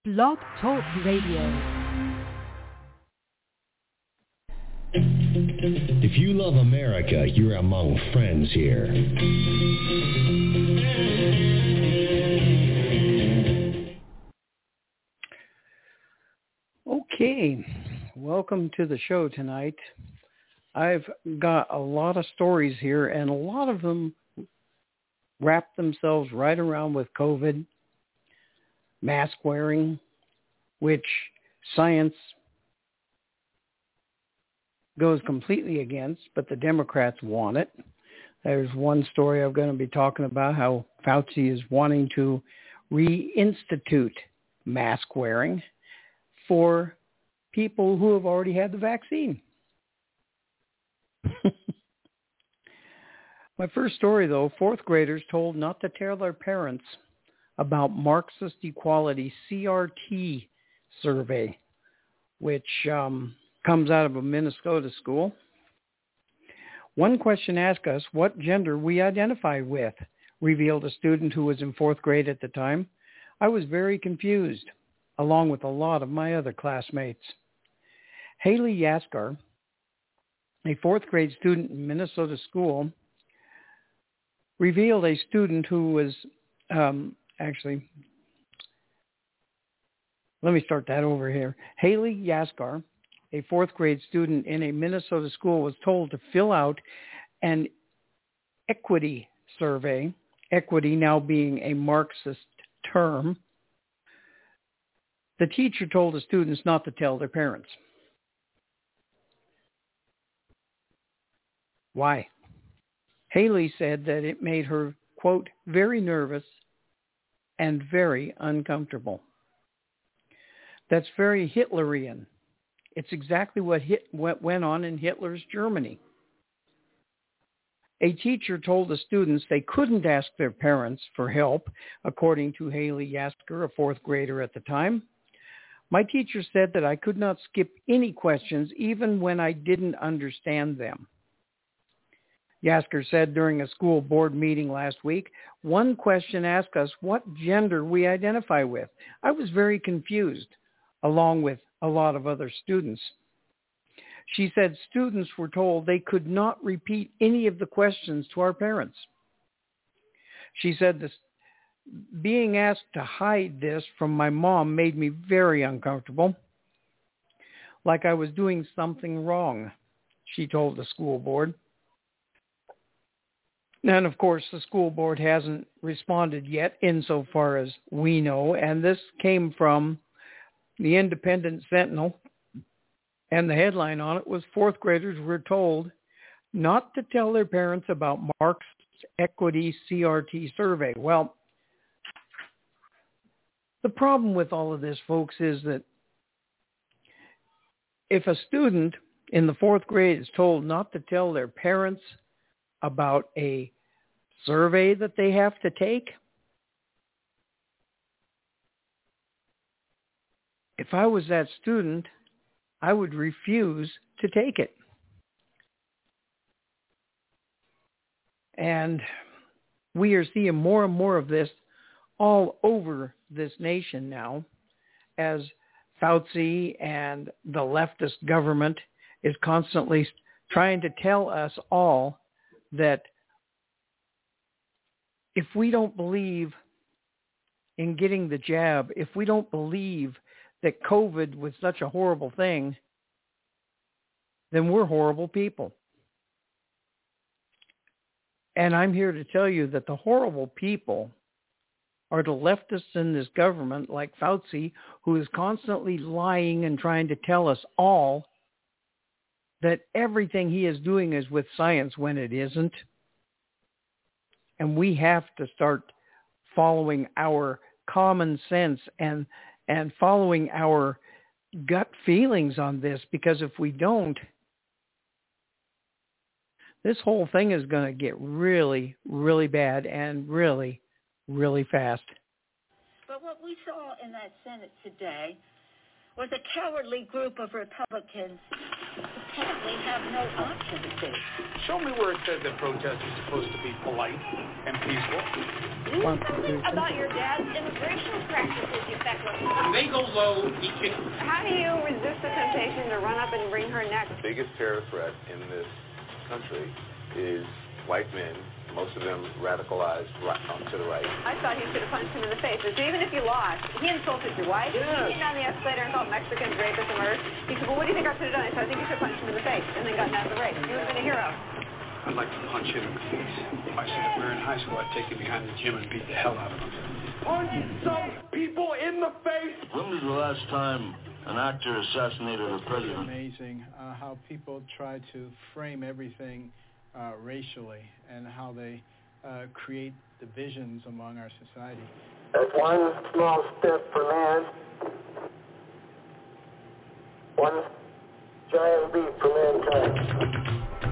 Blog Talk Radio. If you love America, you're among friends here. Okay, welcome to the show tonight. I've got a lot of stories here, and a lot of them wrap themselves right around with COVID, mask wearing, which science goes completely against, but the Democrats want it. There's one story I'm going to be talking about, how Fauci is wanting to reinstitute mask wearing for people who have already had the vaccine. My first story, though, fourth graders told not to tell their parents about Marxist Equality CRT survey, which comes out of a Minnesota school. One question asked us what gender we identify with, revealed a student who was in fourth grade at the time. I was very confused, along with a lot of my other classmates. Haley Yaskar, a fourth grade student in Minnesota school, revealed a student who was let me start that over here. Haley Yaskar, a fourth grade student in a Minnesota school, was told to fill out an equity survey, equity now being a Marxist term. The teacher told the students not to tell their parents. Why? Haley said that it made her, quote, very nervous and very uncomfortable. That's very Hitlerian. It's exactly what went on in Hitler's Germany. A teacher told the students they couldn't ask their parents for help, according to Haley Yasker, a fourth grader at the time. My teacher said that I could not skip any questions, even when I didn't understand them. Yasker said during a school board meeting last week, one question asked us what gender we identify with. I was very confused, along with a lot of other students. She said students were told they could not repeat any of the questions to our parents. She said this, being asked to hide this from my mom made me very uncomfortable, like I was doing something wrong, she told the school board. And, of course, the school board hasn't responded yet insofar as we know, and this came from the Independent Sentinel, and the headline on it was fourth graders were told not to tell their parents about Marxist Equity CRT survey. Well, the problem with all of this, folks, is that if a student in the fourth grade is told not to tell their parents about a survey that they have to take, if I was that student, I would refuse to take it. And we are seeing more and more of this all over this nation now, as Fauci and the leftist government is constantly trying to tell us all that if we don't believe in getting the jab, if we don't believe that COVID was such a horrible thing, then we're horrible people. And I'm here to tell you that the horrible people are the leftists in this government, like Fauci, who is constantly lying and trying to tell us all that everything he is doing is with science when it isn't. And we have to start following our common sense and following our gut feelings on this, because if we don't, this whole thing is going to get really, really bad and really, really fast. But what we saw in that Senate today was a cowardly group of Republicans who apparently have no option to see. Show me where it says that protests are supposed to be polite and peaceful. Do something about your dad's immigration practices, you feckless. When they go low, he can... How do you resist the temptation to run up and wring her neck? The biggest terror threat in this country is white men, most of them radicalized to the right. I thought he should have punched him in the face. So even if you lost, he insulted your wife. Yes. He came down the escalator and called Mexicans rapists and murderers. He said, well, what do you think I should have done? I said, I think you should have punched him in the face and then gotten out of the race. You would have been a hero. I'd like to punch him in the face. If I said that we were in high school, I'd take him behind the gym and beat the hell out of him. Punch some people in the face! When was the last time an actor assassinated a president? Amazing how people try to frame everything racially and how they create divisions among our society. That's one small step for man, one giant leap for mankind.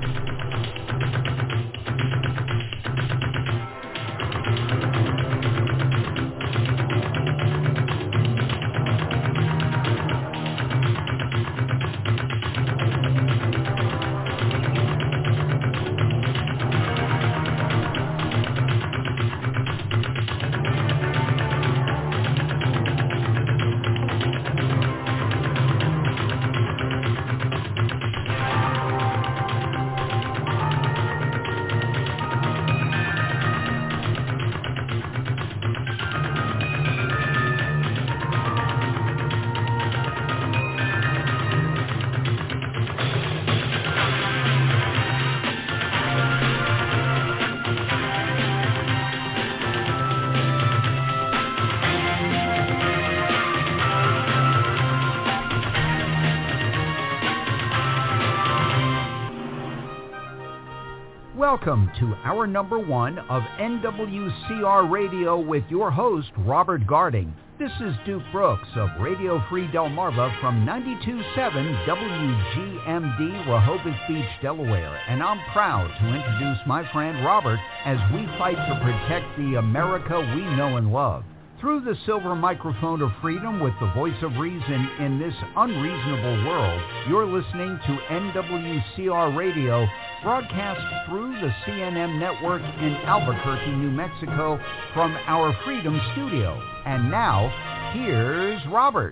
Welcome to hour number 1 of NWCR Radio with your host, Robert Garding. This is Duke Brooks of Radio Free Delmarva from 92.7 WGMD, Rehoboth Beach, Delaware, and I'm proud to introduce my friend Robert as we fight to protect the America we know and love. Through the silver microphone of freedom with the voice of reason in this unreasonable world, you're listening to NWCR Radio, broadcast through the CNN network in Albuquerque, New Mexico, from our Freedom Studio. And now, here's Robert.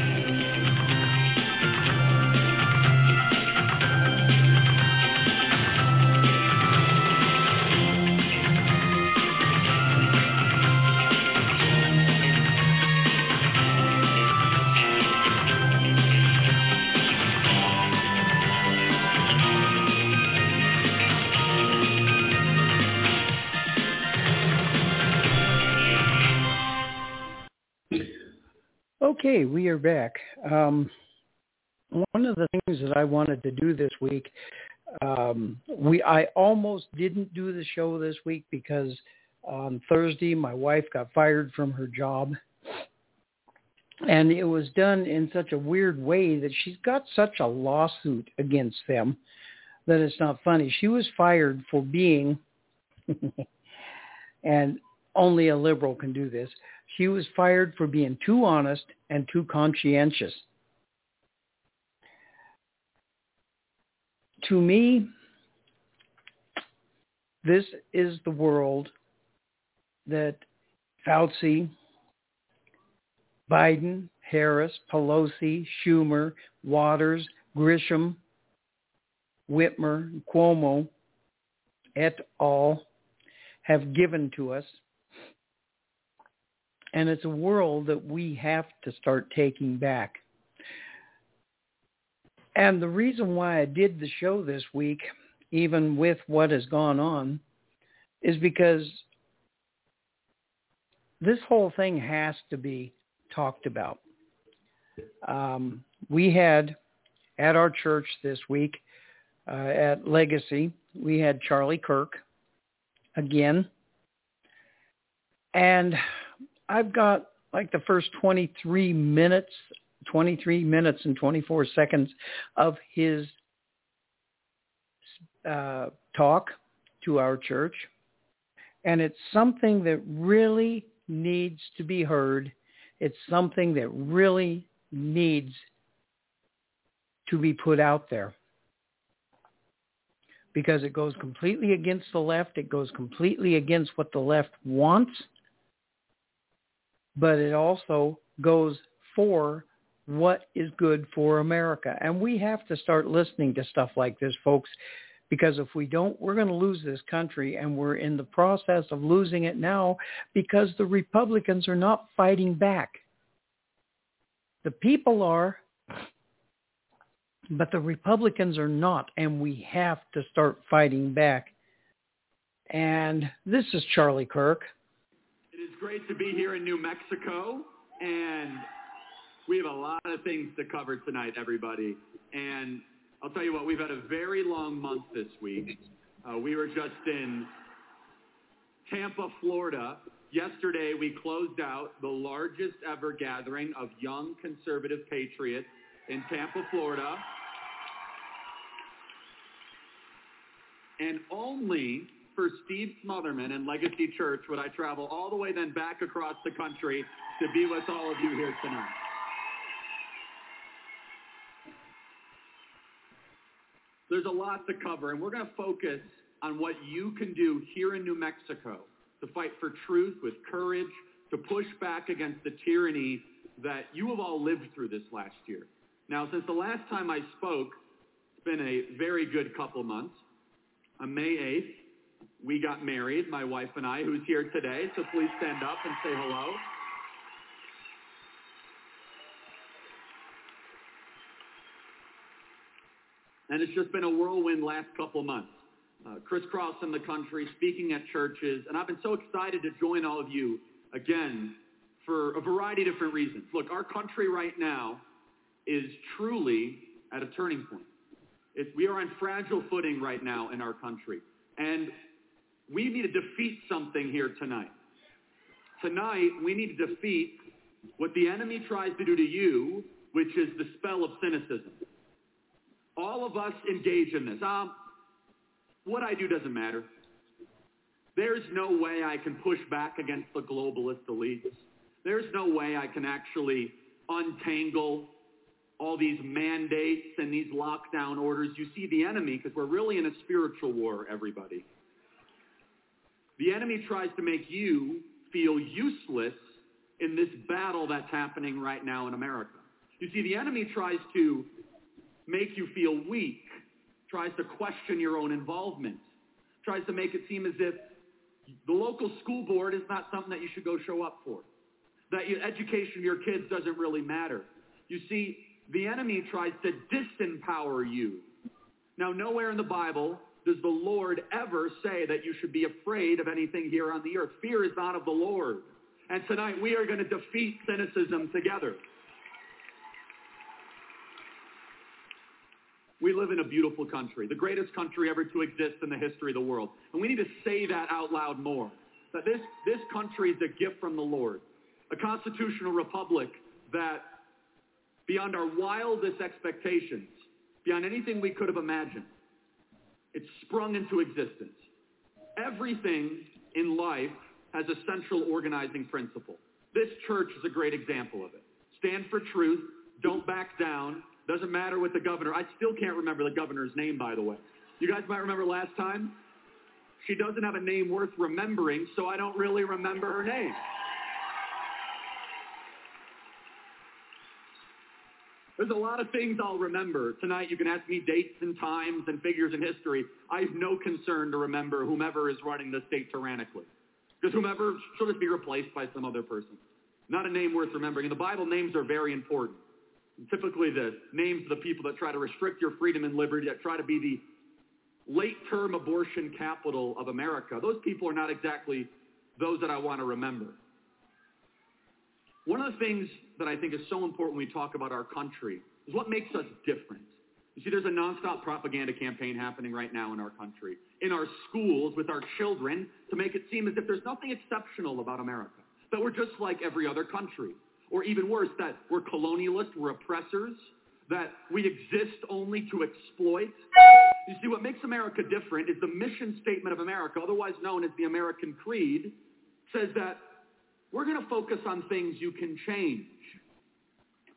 Okay, we are back. One of the things that I wanted to do this week, I almost didn't do the show this week because on Thursday my wife got fired from her job. And it was done in such a weird way that she's got such a lawsuit against them that it's not funny. She was fired for being, and only a liberal can do this, she was fired for being too honest and too conscientious. To me, this is the world that Fauci, Biden, Harris, Pelosi, Schumer, Waters, Grisham, Whitmer, Cuomo, et al. Have given to us. And it's a world that we have to start taking back. And the reason why I did the show this week, even with what has gone on, is because this whole thing has to be talked about. We had at our church this week, at Legacy, we had Charlie Kirk again. And I've got like the first 23 minutes and 24 seconds of his talk to our church. And it's something that really needs to be heard. It's something that really needs to be put out there, because it goes completely against the left. It goes completely against what the left wants, but it also goes for what is good for America. And we have to start listening to stuff like this, folks, because if we don't, we're going to lose this country, and we're in the process of losing it now because the Republicans are not fighting back. The people are, but the Republicans are not, and we have to start fighting back. And this is Charlie Kirk. It is great to be here in New Mexico, and we have a lot of things to cover tonight, everybody. And I'll tell you what, we've had a very long month this week. We were just in Tampa, Florida. Yesterday, we closed out the largest ever gathering of young conservative patriots in Tampa, Florida. And only for Steve Smotherman and Legacy Church would I travel all the way then back across the country to be with all of you here tonight. There's a lot to cover, and we're going to focus on what you can do here in New Mexico to fight for truth with courage, to push back against the tyranny that you have all lived through this last year. Now, since the last time I spoke, it's been a very good couple months. On May 8th, we got married, my wife and I, who's here today, so please stand up and say hello. And it's just been a whirlwind last couple months. Crisscrossing the country, speaking at churches, and I've been so excited to join all of you again for a variety of different reasons. Look, our country right now is truly at a turning point. We are on fragile footing right now in our country, and we need to defeat something here tonight. Tonight, we need to defeat what the enemy tries to do to you, which is the spell of cynicism. All of us engage in this. What I do doesn't matter. There's no way I can push back against the globalist elites. There's no way I can actually untangle all these mandates and these lockdown orders. You see, the enemy, because we're really in a spiritual war, everybody. The enemy tries to make you feel useless in this battle that's happening right now in America. You see, the enemy tries to make you feel weak, tries to question your own involvement, tries to make it seem as if the local school board is not something that you should go show up for, that your education of your kids doesn't really matter. You see, the enemy tries to disempower you. Now, nowhere in the Bible does the Lord ever say that you should be afraid of anything here on the earth. Fear is not of the Lord. And tonight we are going to defeat cynicism together. We live in a beautiful country, the greatest country ever to exist in the history of the world. And we need to say that out loud more, that this country is a gift from the Lord, a constitutional republic that, beyond our wildest expectations, beyond anything we could have imagined, it's sprung into existence. Everything in life has a central organizing principle. This church is a great example of it. Stand for truth, don't back down. Doesn't matter what the governor, I still can't remember the governor's name, by the way. You guys might remember last time. She doesn't have a name worth remembering, so I don't really remember her name. There's a lot of things I'll remember. Tonight you can ask me dates and times and figures in history. I have no concern to remember whomever is running the state tyrannically. Because whomever, she'll just be replaced by some other person. Not a name worth remembering. In the Bible, names are very important. Typically the names of the people that try to restrict your freedom and liberty, that try to be the late-term abortion capital of America, those people are not exactly those that I want to remember. One of the things that I think is so important when we talk about our country is what makes us different. You see, there's a nonstop propaganda campaign happening right now in our country, in our schools, with our children, to make it seem as if there's nothing exceptional about America, that we're just like every other country. Or even worse, that we're colonialists, we're oppressors, that we exist only to exploit. You see, what makes America different is the mission statement of America, otherwise known as the American Creed, says that we're going to focus on things you can change.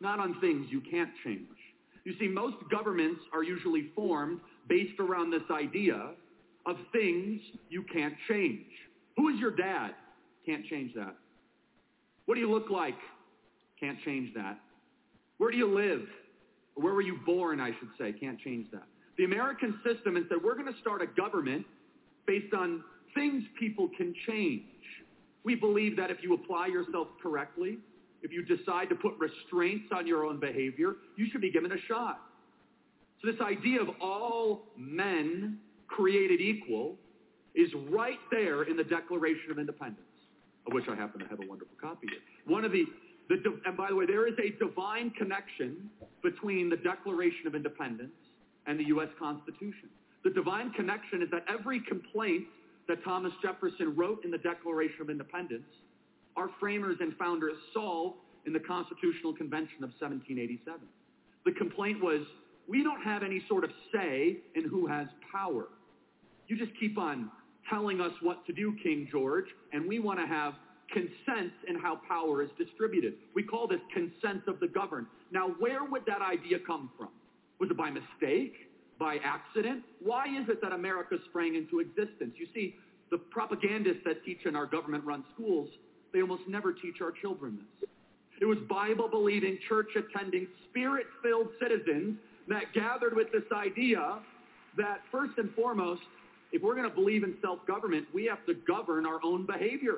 not on things you can't change. You see, most governments are usually formed based around this idea of things you can't change. Who is your dad? Can't change that. What do you look like? Can't change that. Where do you live? Or where were you born, I should say? Can't change that. The American system has said, we're going to start a government based on things people can change. We believe that if you apply yourself correctly, if you decide to put restraints on your own behavior, you should be given a shot. So this idea of all men created equal is right there in the Declaration of Independence, of which I happen to have a wonderful copy here. And by the way, there is a divine connection between the Declaration of Independence and the U.S. Constitution. The divine connection is that every complaint that Thomas Jefferson wrote in the Declaration of Independence, our framers and founders solved in the Constitutional Convention of 1787. The complaint was, we don't have any sort of say in who has power. You just keep on telling us what to do, King George, and we want to have consent in how power is distributed. We call this consent of the governed. Now, where would that idea come from? Was it by mistake? By accident? Why is it that America sprang into existence? You see, the propagandists that teach in our government-run schools, they almost never teach our children this. It was Bible-believing, church-attending, spirit-filled citizens that gathered with this idea that, first and foremost, if we're going to believe in self-government, we have to govern our own behavior.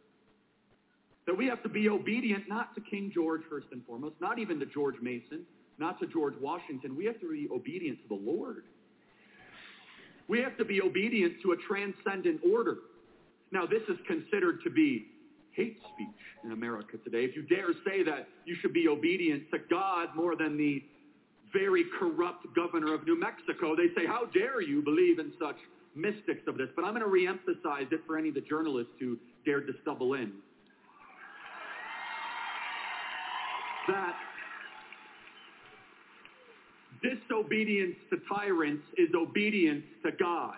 That we have to be obedient, not to King George, first and foremost, not even to George Mason, not to George Washington. We have to be obedient to the Lord. We have to be obedient to a transcendent order. Now, this is considered to be hate speech in America today. If you dare say that you should be obedient to God more than the very corrupt governor of New Mexico, they say, how dare you believe in such mystics of this? But I'm going to reemphasize it for any of the journalists who dared to stumble in. That disobedience to tyrants is obedience to God.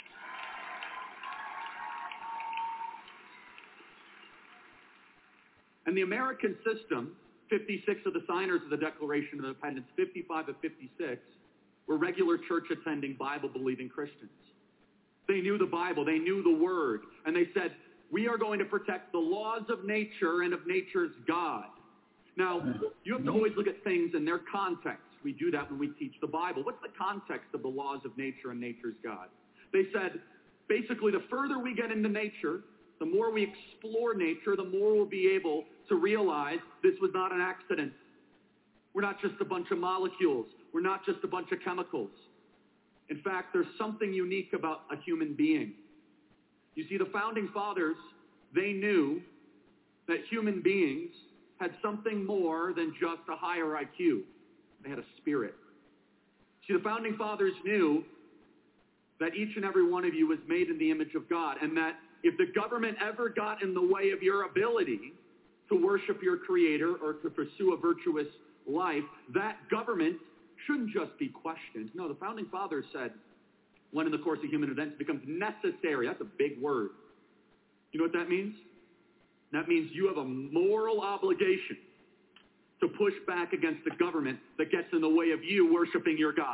And the American system, 56 of the signers of the Declaration of Independence, 55 of 56, were regular church-attending, Bible-believing Christians. They knew the Bible, they knew the Word, and they said, we are going to protect the laws of nature and of nature's God. Now, you have to always look at things in their context. We do that when we teach the Bible. What's the context of the laws of nature and nature's God? They said, basically, the further we get into nature, the more we explore nature, the more we'll be able to realize this was not an accident. We're not just a bunch of molecules. We're not just a bunch of chemicals. In fact, there's something unique about a human being. You see, the Founding Fathers, they knew that human beings had something more than just a higher IQ. They had a spirit. See, the Founding Fathers knew that each and every one of you was made in the image of God, and that if the government ever got in the way of your ability to worship your Creator or to pursue a virtuous life, that government shouldn't just be questioned. No, the Founding Fathers said, when in the course of human events becomes necessary, that's a big word. You know what that means? That means you have a moral obligation to push back against the government that gets in the way of you worshiping your God.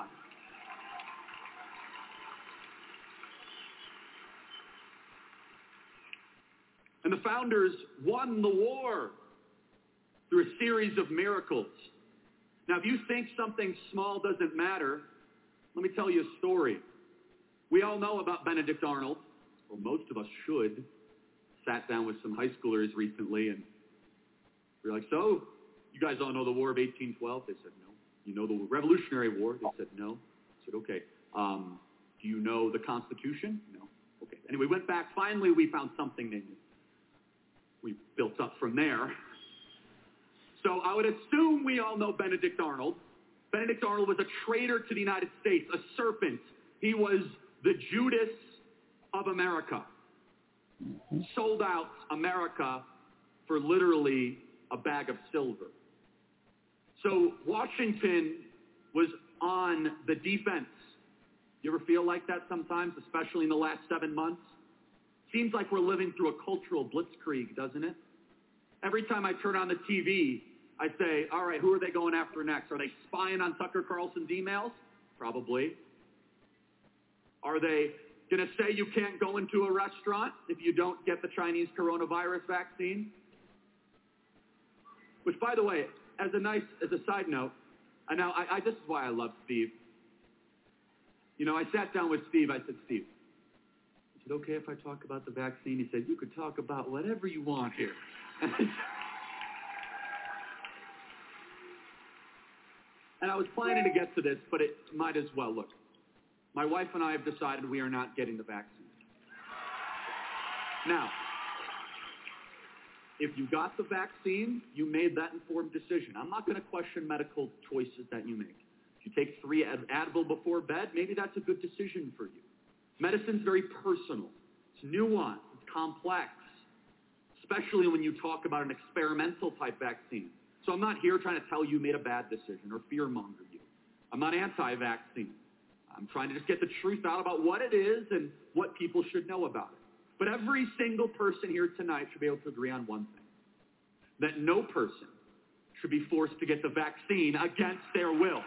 And the founders won the war through a series of miracles. Now, if you think something small doesn't matter, let me tell you a story. We all know about Benedict Arnold, or most of us should. Sat down with some high schoolers recently, and we're like, so, you guys all know the War of 1812? They said, no. You know the Revolutionary War? They said, no. I said, okay. Do you know the Constitution? No. Okay. Anyway, we went back. Finally, we found something they knew. We built up from there. So I would assume we all know Benedict Arnold. Benedict Arnold was a traitor to the United States, a serpent. He was the Judas of America. Sold out America for literally a bag of silver. So Washington was on the defense. You ever feel like that sometimes, especially in the last 7 months? Seems like we're living through a cultural blitzkrieg, doesn't it? Every time I turn on the TV, I say, all right, who are they going after next? Are they spying on Tucker Carlson's emails? Probably. Are they going to say you can't go into a restaurant if you don't get the Chinese coronavirus vaccine? Which, by the way, as a side note, this is why I love Steve. You know, I sat down with Steve. I said, Steve, is it okay if I talk about the vaccine? He said, you could talk about whatever you want here. And I was planning to get to this, but it might as well. Look, my wife and I have decided we are not getting the vaccine. Now, if you got the vaccine, you made that informed decision. I'm not going to question medical choices that you make. If you take 3 Advil before bed, maybe that's a good decision for you. Medicine's very personal. It's nuanced. It's complex, especially when you talk about an experimental type vaccine. So I'm not here trying to tell you made a bad decision or fear-monger you. I'm not anti-vaccine. I'm trying to just get the truth out about what it is and what people should know about it. But every single person here tonight should be able to agree on one thing, that no person should be forced to get the vaccine against their will.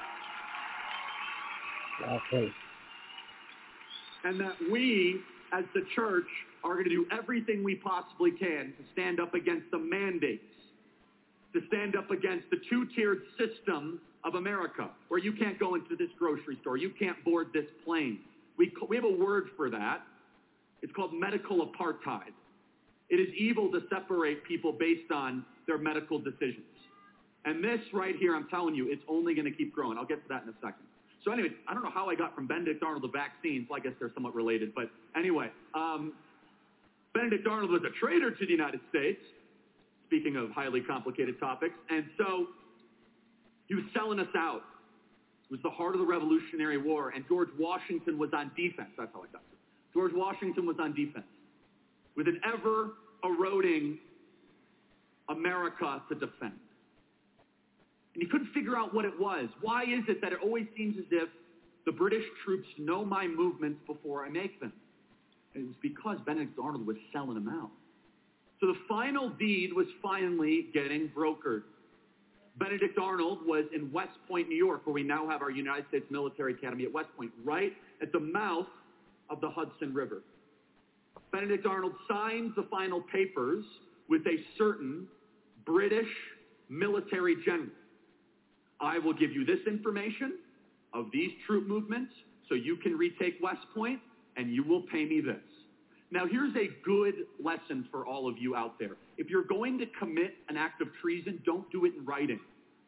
Okay. And that we, as the church, are going to do everything we possibly can to stand up against the mandates, to stand up against the two-tiered system of America, where you can't go into this grocery store, you can't board this plane. We have a word for that. It's called medical apartheid. It is evil to separate people based on their medical decisions. And this right here, I'm telling you, it's only going to keep growing. I'll get to that in a second. So anyway, I don't know how I got from Benedict Arnold to vaccines. Well, I guess they're somewhat related. But anyway, Benedict Arnold was a traitor to the United States, speaking of highly complicated topics. And so he was selling us out. It was the heart of the Revolutionary War, and George Washington was on defense. That's how I got it. George Washington was on defense with an ever-eroding America to defend. And he couldn't figure out what it was. Why is it that it always seems as if the British troops know my movements before I make them? And it was because Benedict Arnold was selling them out. So the final deed was finally getting brokered. Benedict Arnold was in West Point, New York, where we now have our United States Military Academy at West Point, right at the mouth of the Hudson River. Benedict Arnold signs the final papers with a certain British military general. I will give you this information of these troop movements so you can retake West Point, and you will pay me this. Now, here's a good lesson for all of you out there. If you're going to commit an act of treason, don't do it in writing.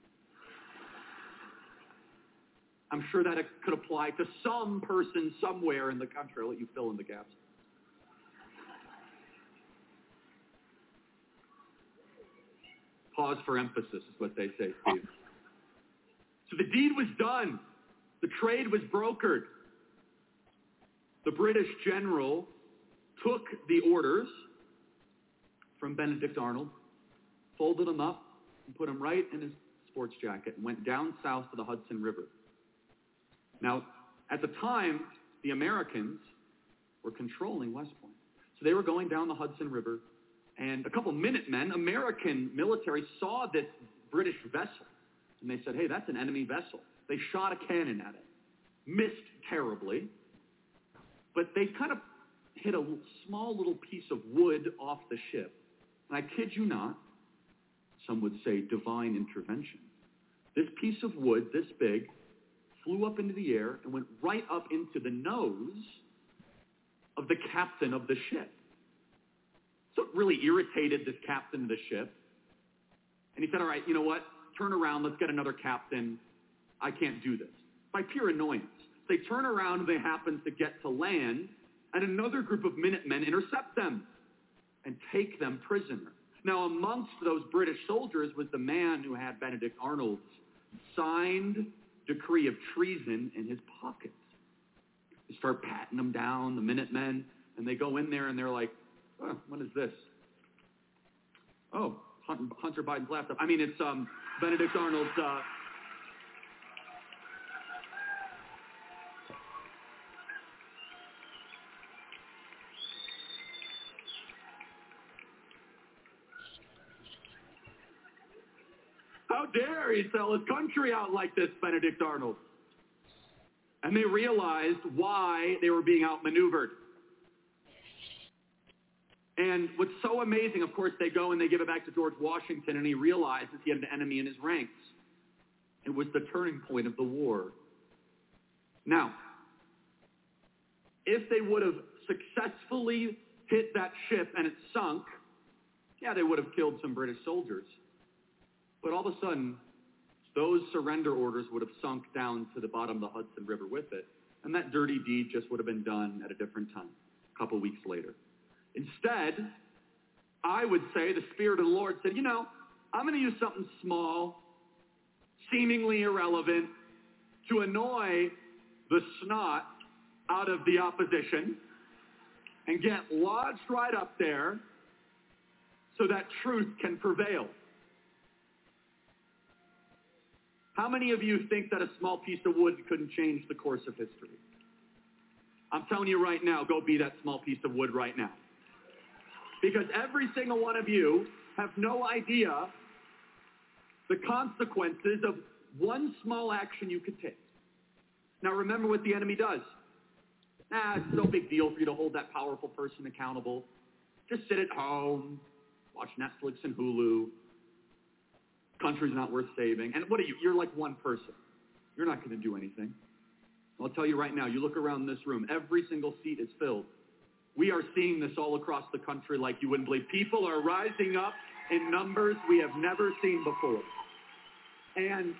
I'm sure that it could apply to some person somewhere in the country. I'll let you fill in the gaps. Pause for emphasis is what they say, Steve. So the deed was done. The trade was brokered. The British general took the orders from Benedict Arnold, folded them up, and put them right in his sports jacket, and went down south to the Hudson River. Now, at the time, the Americans were controlling West Point. So they were going down the Hudson River, and a couple Minutemen, American military, saw this British vessel, and they said, hey, that's an enemy vessel. They shot a cannon at it, missed terribly, but they kind of hit a small little piece of wood off the ship. And I kid you not, some would say divine intervention. This piece of wood, this big, flew up into the air and went right up into the nose of the captain of the ship. So it really irritated this captain of the ship. And he said, all right, you know what? Turn around. Let's get another captain. I can't do this. By pure annoyance. They turn around and they happen to get to land, and another group of Minutemen intercept them and take them prisoner. Now, amongst those British soldiers was the man who had Benedict Arnold's signed decree of treason in his pocket. They start patting them down, the Minutemen, and they go in there and they're like, oh, what is this? Oh, Hunter Biden's laptop. I mean, it's Benedict Arnold's... he'd sell his country out like this, Benedict Arnold. And they realized why they were being outmaneuvered. And what's so amazing, of course, they go and they give it back to George Washington, and he realizes he had an enemy in his ranks. It was the turning point of the war. Now, if they would have successfully hit that ship and it sunk, yeah, they would have killed some British soldiers. But all of a sudden, those surrender orders would have sunk down to the bottom of the Hudson River with it. And that dirty deed just would have been done at a different time, a couple weeks later. Instead, I would say the Spirit of the Lord said, I'm going to use something small, seemingly irrelevant, to annoy the snot out of the opposition and get lodged right up there so that truth can prevail. How many of you think that a small piece of wood couldn't change the course of history? I'm telling you right now, go be that small piece of wood right now. Because every single one of you have no idea the consequences of one small action you could take. Now remember what the enemy does. It's no big deal for you to hold that powerful person accountable. Just sit at home, watch Netflix and Hulu. Country's not worth saving. And what are you? You're like one person. You're not going to do anything. I'll tell you right now, you look around this room, every single seat is filled. We are seeing this all across the country like you wouldn't believe. People are rising up in numbers we have never seen before. And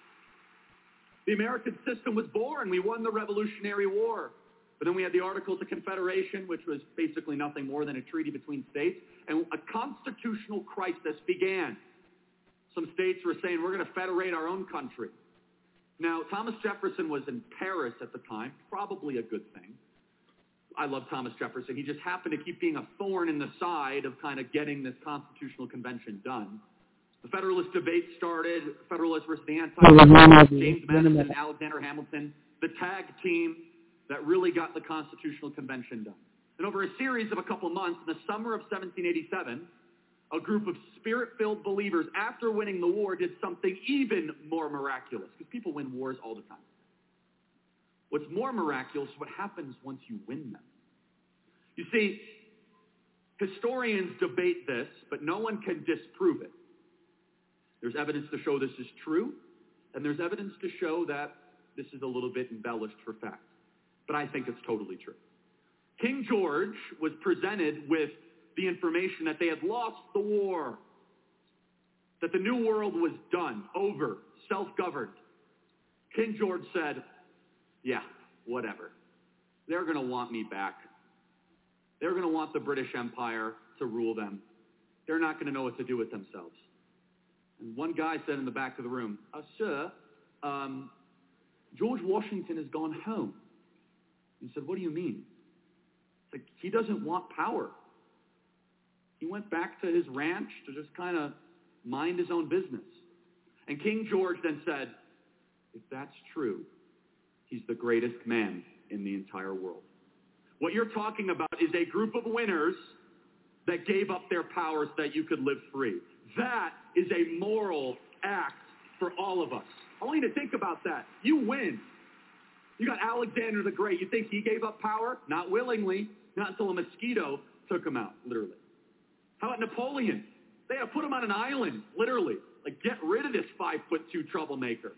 the American system was born. We won the Revolutionary War. But then we had the Articles of Confederation, which was basically nothing more than a treaty between states. And a constitutional crisis began. Some states were saying, we're going to federate our own country. Now, Thomas Jefferson was in Paris at the time, probably a good thing. I love Thomas Jefferson. He just happened to keep being a thorn in the side of kind of getting this constitutional convention done. The Federalist debate started, Federalists versus the Anti-Federalists, James Madison and Alexander Hamilton, the tag team that really got the constitutional convention done. And over a series of a couple months, in the summer of 1787, a group of spirit-filled believers, after winning the war, did something even more miraculous, because people win wars all the time. What's more miraculous is what happens once you win them. You see, historians debate this, but no one can disprove it. There's evidence to show this is true, and there's evidence to show that this is a little bit embellished for fact. But I think it's totally true. King George was presented with the information that they had lost the war, that the New World was done, over, self-governed. King George said, yeah, whatever. They're going to want me back. They're going to want the British Empire to rule them. They're not going to know what to do with themselves. And one guy said in the back of the room, sir, George Washington has gone home. He said, what do you mean? It's like, he doesn't want power. He went back to his ranch to just kind of mind his own business. And King George then said, if that's true, he's the greatest man in the entire world. What you're talking about is a group of winners that gave up their power so that you could live free. That is a moral act for all of us. I want you to think about that. You win. You got Alexander the Great. You think he gave up power? Not willingly. Not until a mosquito took him out, literally. How about Napoleon? They had to put him on an island, literally. Like, get rid of this 5'2" troublemaker.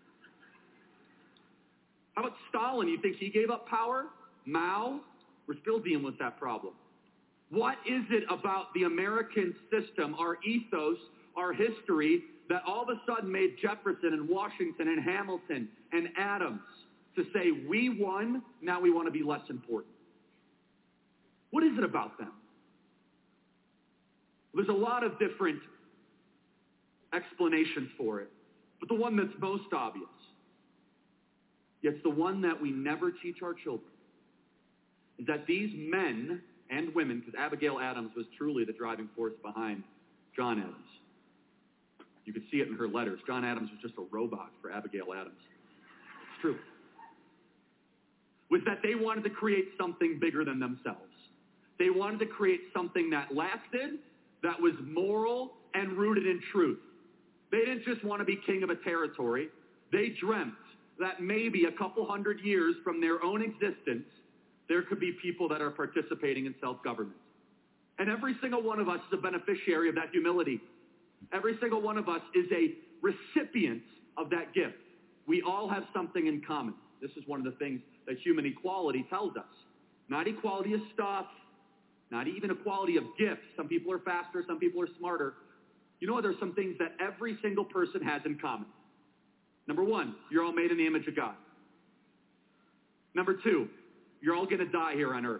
How about Stalin? You think he gave up power? Mao? We're still dealing with that problem. What is it about the American system, our ethos, our history, that all of a sudden made Jefferson and Washington and Hamilton and Adams to say, we won, now we want to be less important? What is it about them? There's a lot of different explanations for it, but the one that's most obvious, yet it's the one that we never teach our children, is that these men and women, because Abigail Adams was truly the driving force behind John Adams. You could see it in her letters. John Adams was just a robot for Abigail Adams. It's true. Was that they wanted to create something bigger than themselves. They wanted to create something that lasted, that was moral and rooted in truth. They didn't just want to be king of a territory. They dreamt that maybe a couple hundred years from their own existence, there could be people that are participating in self-government. And every single one of us is a beneficiary of that humility. Every single one of us is a recipient of that gift. We all have something in common. This is one of the things that human equality tells us. Not equality of stuff, not even equality of gifts. Some people are faster, some people are smarter. You know, there's some things that every single person has in common. Number one, you're all made in the image of God. Number two, you're all going to die here on earth.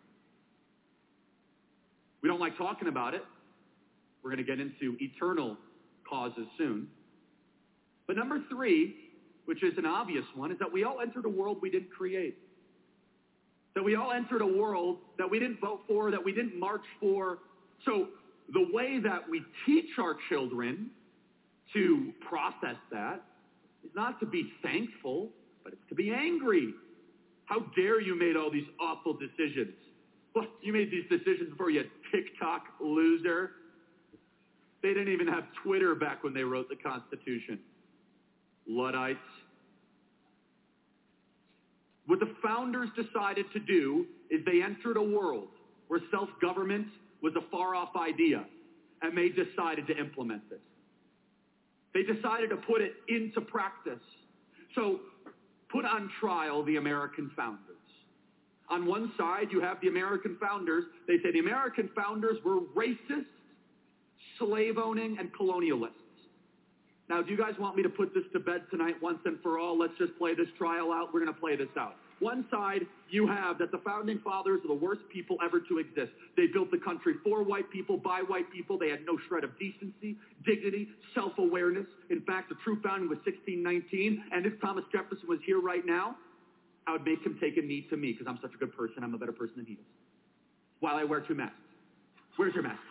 We don't like talking about it. We're going to get into eternal causes soon. But number three, which is an obvious one, is that we all entered a world we didn't create. That we all entered a world that we didn't vote for, that we didn't march for. So the way that we teach our children to process that is not to be thankful, but it's to be angry. How dare you made all these awful decisions? Well, you made these decisions before you TikTok loser. They didn't even have Twitter back when they wrote the Constitution. Luddites. What the founders decided to do is they entered a world where self-government was a far-off idea, and they decided to implement it. They decided to put it into practice. So put on trial the American founders. On one side, you have the American founders. They say the American founders were racist, slave-owning, and colonialists. Now, do you guys want me to put this to bed tonight once and for all? Let's just play this trial out. We're going to play this out. One side, you have that the founding fathers are the worst people ever to exist. They built the country for white people, by white people. They had no shred of decency, dignity, self-awareness. In fact, the true founding was 1619. And if Thomas Jefferson was here right now, I would make him take a knee to me because I'm such a good person. I'm a better person than he is. While I wear 2 masks. Where's your mask?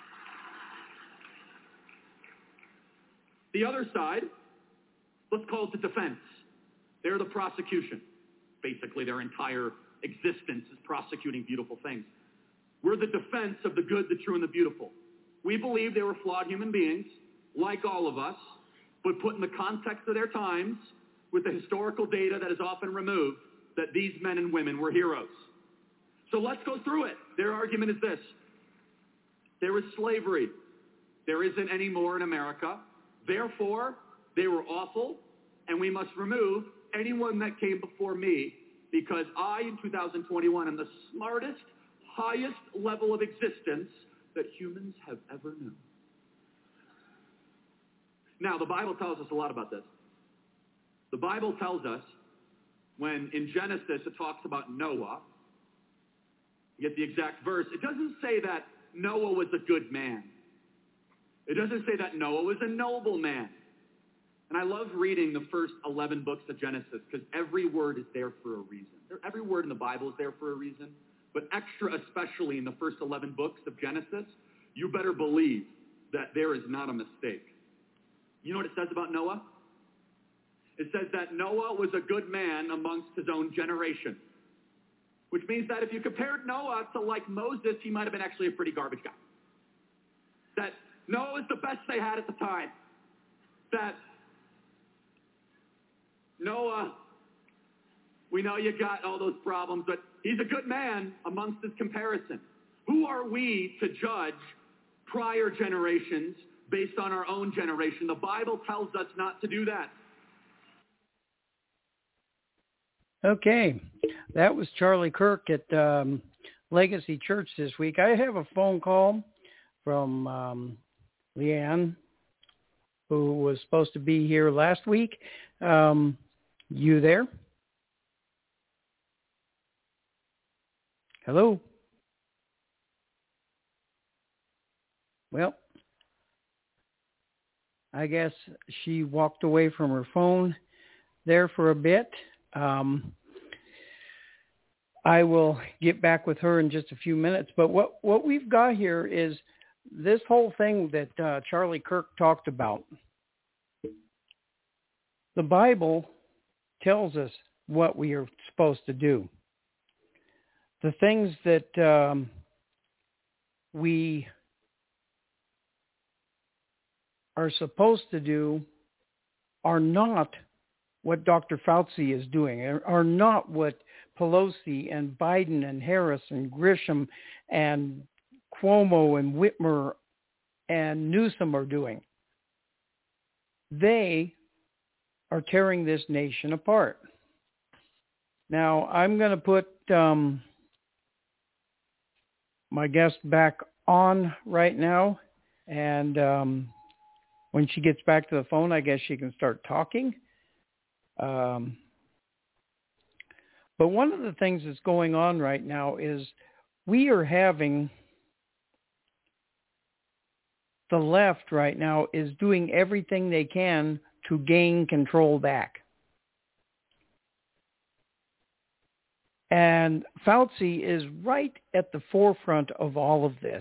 The other side, let's call it the defense. They're the prosecution. Basically, their entire existence is prosecuting beautiful things. We're the defense of the good, the true, and the beautiful. We believe they were flawed human beings, like all of us, but put in the context of their times, with the historical data that is often removed, that these men and women were heroes. So let's go through it. Their argument is this. There was slavery. There isn't any more in America. Therefore, they were awful, and we must remove anyone that came before me, because I, in 2021, am the smartest, highest level of existence that humans have ever known. Now, the Bible tells us a lot about this. The Bible tells us when in Genesis it talks about Noah, you get the exact verse, it doesn't say that Noah was a good man. It doesn't say that Noah was a noble man. And I love reading the first 11 books of Genesis because every word is there for a reason. Every word in the Bible is there for a reason, but extra especially in the first 11 books of Genesis, you better believe that there is not a mistake. You know what it says about Noah? It says that Noah was a good man amongst his own generation, which means that if you compared Noah to like Moses, he might have been actually a pretty garbage guy. That Noah was the best they had at the time. That Noah, we know you got all those problems, but he's a good man amongst his comparison. Who are we to judge prior generations based on our own generation? The Bible tells us not to do that. Okay, that was Charlie Kirk at Legacy Church this week. I have a phone call from Leanne, who was supposed to be here last week. You there? Hello? Well, I guess she walked away from her phone there for a bit. I will get back with her in just a few minutes. But what we've got here is this whole thing that Charlie Kirk talked about. The Bible tells us what we are supposed to do. The things that we are supposed to do are not what Dr. Fauci is doing, are not what Pelosi and Biden and Harris and Grisham and Cuomo and Whitmer and Newsom are doing. They are tearing this nation apart. Now, I'm going to put my guest back on right now, and when she gets back to the phone, I guess she can start talking. But one of the things that's going on right now is we are having the left right now is doing everything they can to gain control back. And Fauci is right at the forefront of all of this.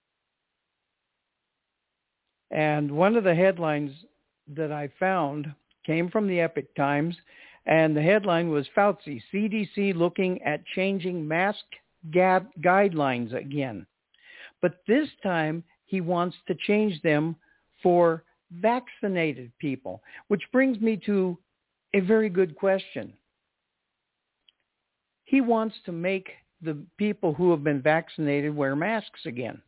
And one of the headlines that I found came from the Epoch Times, and the headline was Fauci, CDC looking at changing mask guidelines again. But this time he wants to change them for vaccinated people, which brings me to a very good question. He wants to make the people who have been vaccinated wear masks again.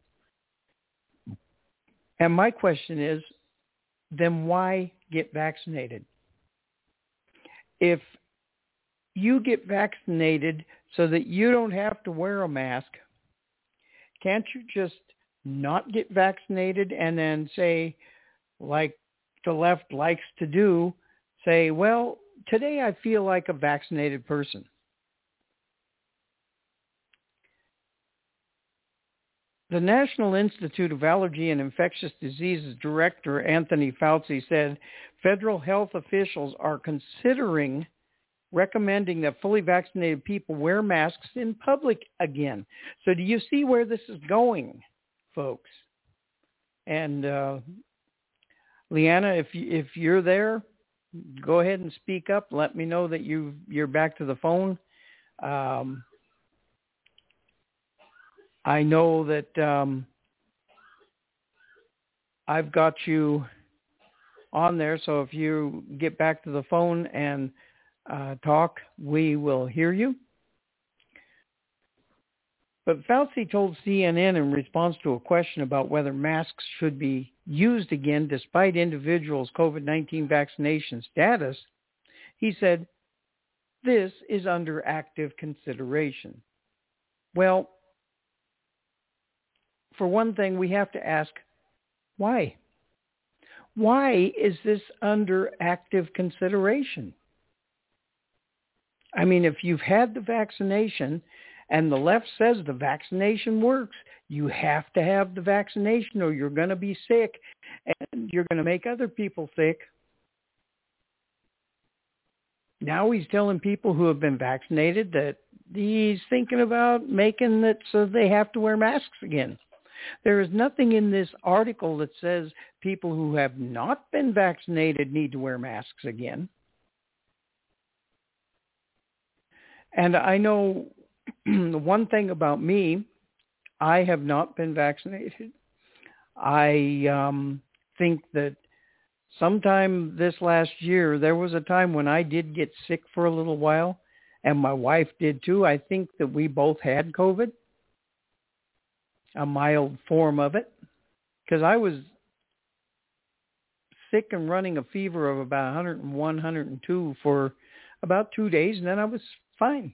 And my question is, then why get vaccinated? If you get vaccinated so that you don't have to wear a mask, can't you just not get vaccinated and then say, like the left likes to do, say, well, today I feel like a vaccinated person. The National Institute of Allergy and Infectious Diseases Director Anthony Fauci said federal health officials are considering recommending that fully vaccinated people wear masks in public again. So do you see where this is going, folks? And Leanna, if you're there, go ahead and speak up. Let me know that you're back to the phone. I know that I've got you on there, so if you get back to the phone and talk, we will hear you. But Fauci told CNN in response to a question about whether masks should be used again despite individuals' COVID-19 vaccination status, he said, this is under active consideration. Well, for one thing, we have to ask, why? Why is this under active consideration? I mean, if you've had the vaccination and the left says the vaccination works, you have to have the vaccination or you're going to be sick and you're going to make other people sick. Now he's telling people who have been vaccinated that he's thinking about making it so they have to wear masks again. There is nothing in this article that says people who have not been vaccinated need to wear masks again. And I know the one thing about me, I have not been vaccinated. I think that sometime this last year, there was a time when I did get sick for a little while, and my wife did too. I think that we both had COVID. A mild form of it, because I was sick and running a fever of about 101, 102 for about 2 days, and then I was fine.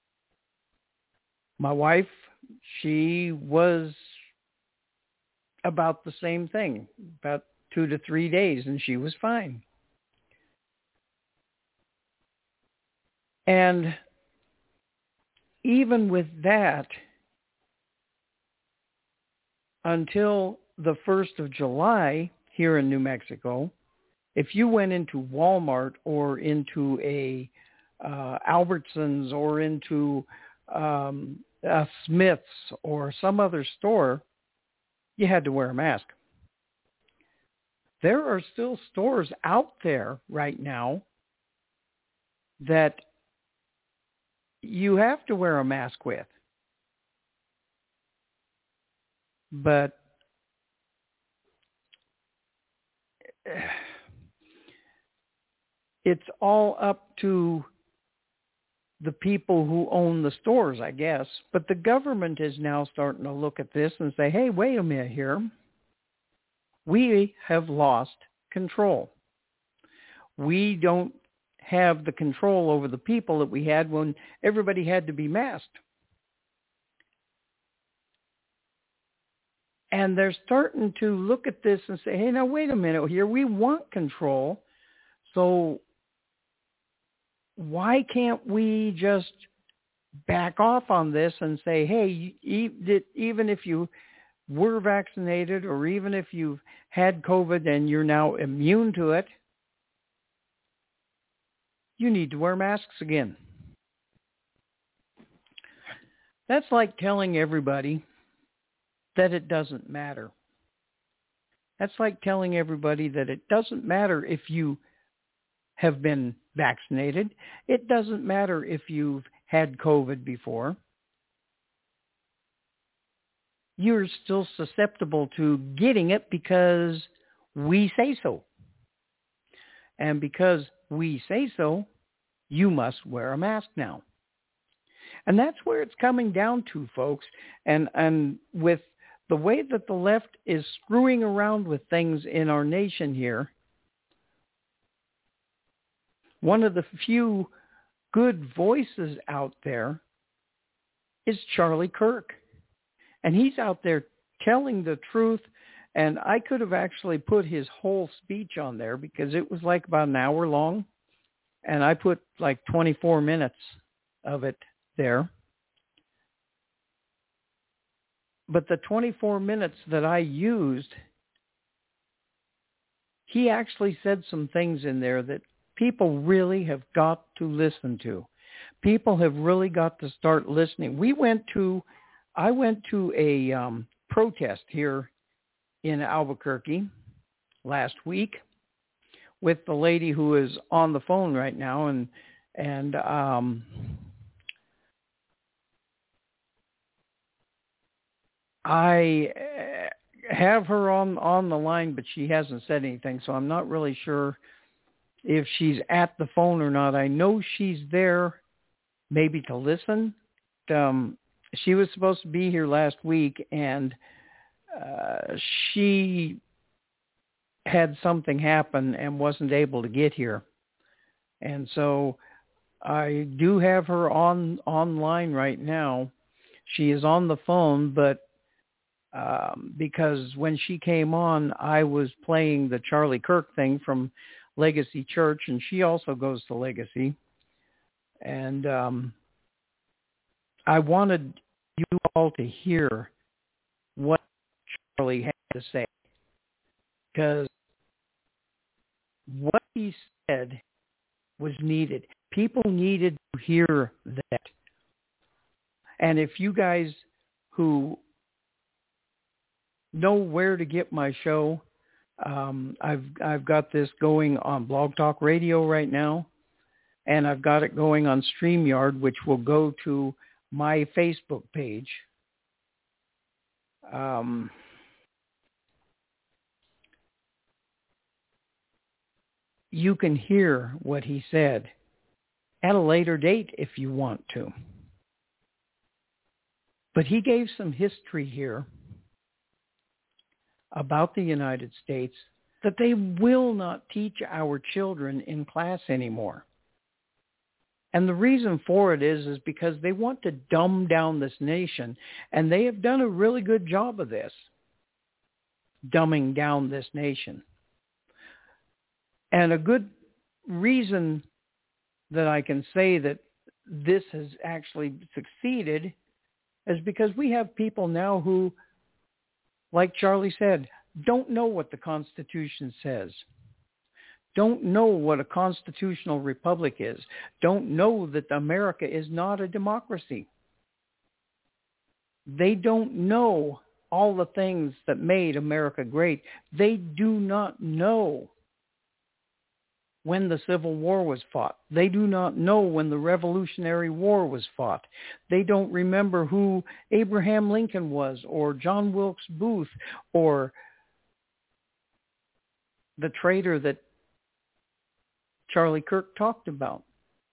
My wife, she was about the same thing, about 2 to 3 days, and she was fine. And even with that, until the 1st of July here in New Mexico, if you went into Walmart or into a Albertsons or into a Smith's or some other store, you had to wear a mask. There are still stores out there right now that you have to wear a mask with. But it's all up to the people who own the stores, I guess. But the government is now starting to look at this and say, hey, wait a minute here. We have lost control. We don't have the control over the people that we had when everybody had to be masked. And they're starting to look at this and say, hey, now wait a minute here. We want control. So why can't we just back off on this and say, hey, even if you were vaccinated or even if you've had COVID and you're now immune to it, you need to wear masks again. That's like telling everybody that it doesn't matter. That's like telling everybody that it doesn't matter if you have been vaccinated. It doesn't matter if you've had COVID before. You're still susceptible to getting it because we say so. And because we say so, you must wear a mask now. And that's where it's coming down to, folks. And with the way that the left is screwing around with things in our nation here, one of the few good voices out there is Charlie Kirk. And he's out there telling the truth. And I could have actually put his whole speech on there because it was like about an hour long. And I put like 24 minutes of it there. But the 24 minutes that I used, he actually said some things in there that people really have got to listen to. People have really got to start listening. I went to a protest here in Albuquerque last week with the lady who is on the phone right now, and I have her on the line, but she hasn't said anything, so I'm not really sure if she's at the phone or not. I know she's there maybe to listen. She was supposed to be here last week, and she had something happen and wasn't able to get here. And so I do have her online right now. She is on the phone, but because when she came on, I was playing the Charlie Kirk thing from Legacy Church, and she also goes to Legacy. And I wanted you all to hear what Charlie had to say, because what he said was needed. People needed to hear that. And if you guys who know where to get my show, I've got this going on Blog Talk Radio right now, and I've got it going on StreamYard, which will go to my Facebook page. You can hear what he said at a later date if you want to. But he gave some history here about the United States that they will not teach our children in class anymore. And the reason for it is because they want to dumb down this nation, and they have done a really good job of this, dumbing down this nation. And a good reason that I can say that this has actually succeeded is because we have people now who, like Charlie said, don't know what the Constitution says, don't know what a constitutional republic is, don't know that America is not a democracy. They don't know all the things that made America great. They do not know when the Civil War was fought. They do not know when the Revolutionary War was fought. They don't remember who Abraham Lincoln was, or John Wilkes Booth, or the traitor that Charlie Kirk talked about.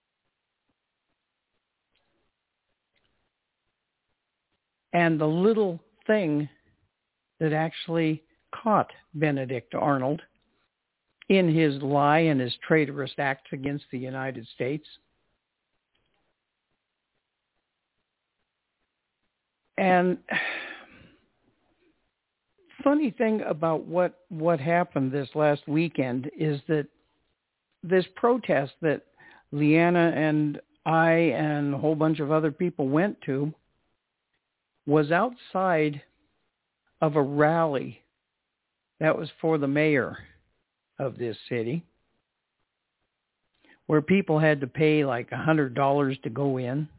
And the little thing that actually caught Benedict Arnold in his lie and his traitorous acts against the United States. And funny thing about what happened this last weekend is that this protest that Leanna and I and a whole bunch of other people went to was outside of a rally that was for the mayor of this city, where people had to pay like $100 to go in.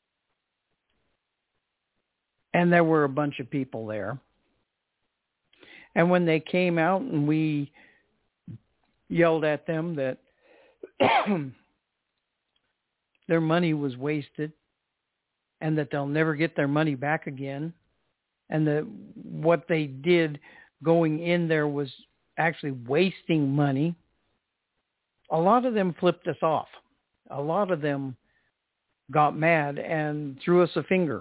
And there were a bunch of people there. And when they came out and we yelled at them that their money was wasted and that they'll never get their money back again, and that what they did going in there was actually wasting money, a lot of them flipped us off. A lot of them got mad and threw us a finger.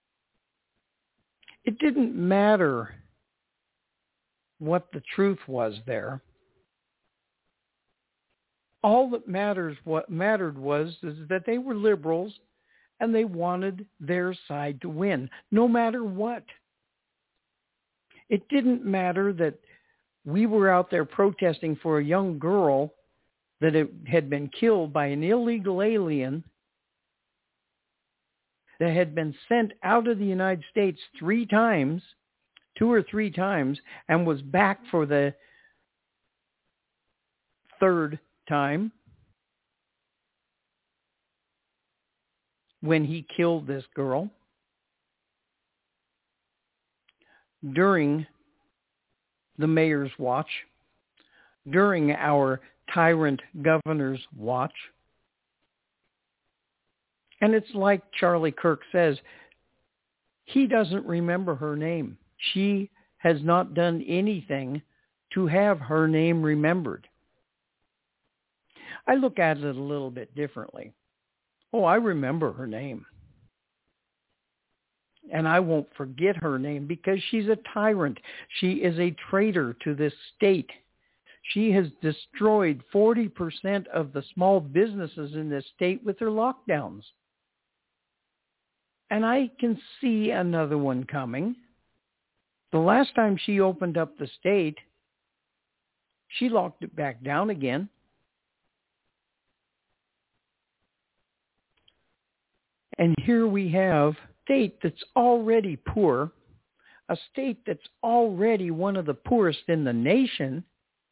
It didn't matter what the truth was there. All that mattered was that they were liberals and they wanted their side to win, no matter what. It didn't matter that we were out there protesting for a young girl that had been killed by an illegal alien that had been sent out of the United States 2 or 3 times, and was back for the 3rd time when he killed this girl during the mayor's watch, during our tyrant governor's watch. And it's like Charlie Kirk says, he doesn't remember her name. She has not done anything to have her name remembered. I look at it a little bit differently. Oh, I remember her name. And I won't forget her name because she's a tyrant. She is a traitor to this state. She has destroyed 40% of the small businesses in this state with her lockdowns. And I can see another one coming. The last time she opened up the state, she locked it back down again. And here we have a state that's already poor, a state that's already one of the poorest in the nation,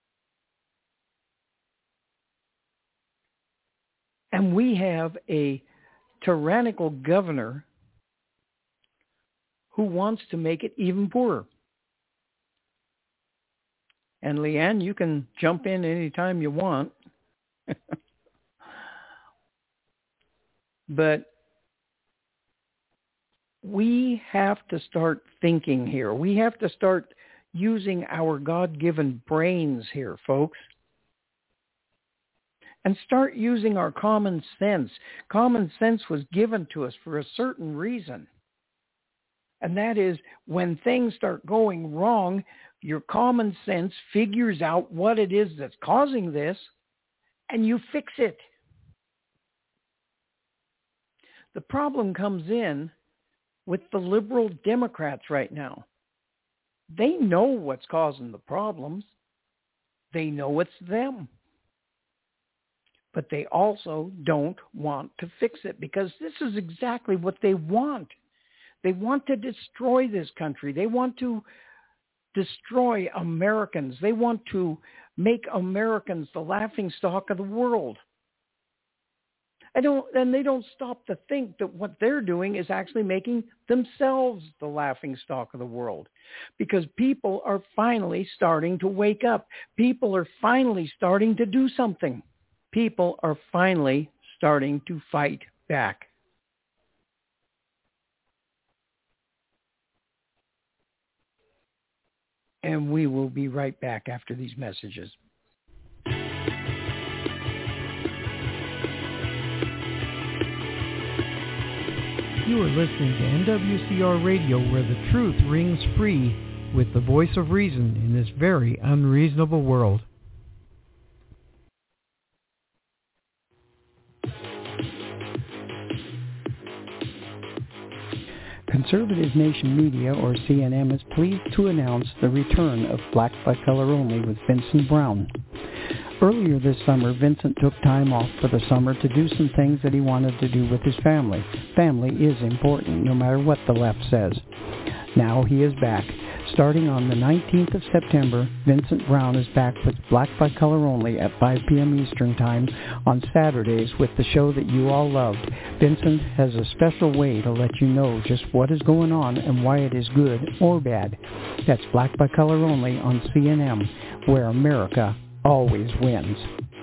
and we have a tyrannical governor who wants to make it even poorer. And Leanne, you can jump in anytime you want. But we have to start thinking here. We have to start using our God-given brains here, folks. And start using our common sense. Common sense was given to us for a certain reason. And that is, when things start going wrong, your common sense figures out what it is that's causing this, and you fix it. The problem comes in with the liberal Democrats right now. They know what's causing the problems. They know it's them. But they also don't want to fix it, because this is exactly what they want. They want to destroy this country. They want to destroy Americans. They want to make Americans the laughingstock of the world. And they don't stop to think that what they're doing is actually making themselves the laughingstock of the world, because people are finally starting to wake up. People are finally starting to do something. People are finally starting to fight back. And we will be right back after these messages. You are listening to NWCR Radio, where the truth rings free with the voice of reason in this very unreasonable world. Conservative Nation Media, or CNM, is pleased to announce the return of Black by Color Only with Vincent Brown. Earlier this summer, Vincent took time off for the summer to do some things that he wanted to do with his family. Family is important, no matter what the left says. Now he is back. Starting on the 19th of September, Vincent Brown is back with Black by Color Only at 5 p.m. Eastern Time on Saturdays with the show that you all loved. Vincent has a special way to let you know just what is going on and why it is good or bad. That's Black by Color Only on CNM, where America always wins.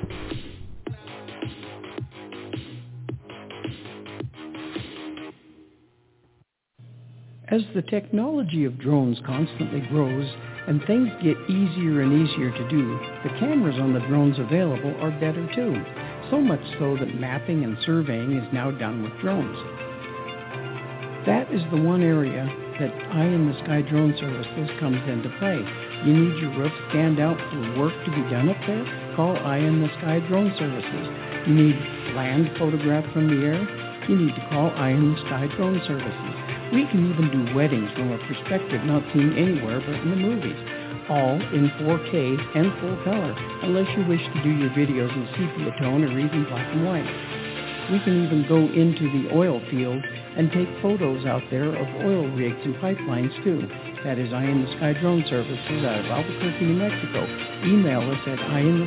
As the technology of drones constantly grows and things get easier and easier to do, the cameras on the drones available are better too. So much so that mapping and surveying is now done with drones. That is the one area that Eye in the Sky Drone Services comes into play. You need your roof scanned out for work to be done up there? Call Eye in the Sky Drone Services. You need land photographed from the air? You need to call Eye in the Sky Drone Services. We can even do weddings from a perspective not seen anywhere but in the movies, all in 4K and full color, unless you wish to do your videos in sepia tone or even black and white. We can even go into the oil field and take photos out there of oil rigs and pipelines too. That is Eye in the Sky Drone Services out of Albuquerque, New Mexico. Email us at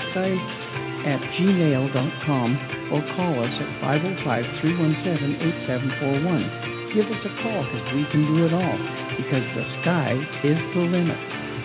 eyeinthesky@gmail.com or call us at 505-317-8741. Give us a call because we can do it all, because the sky is the limit.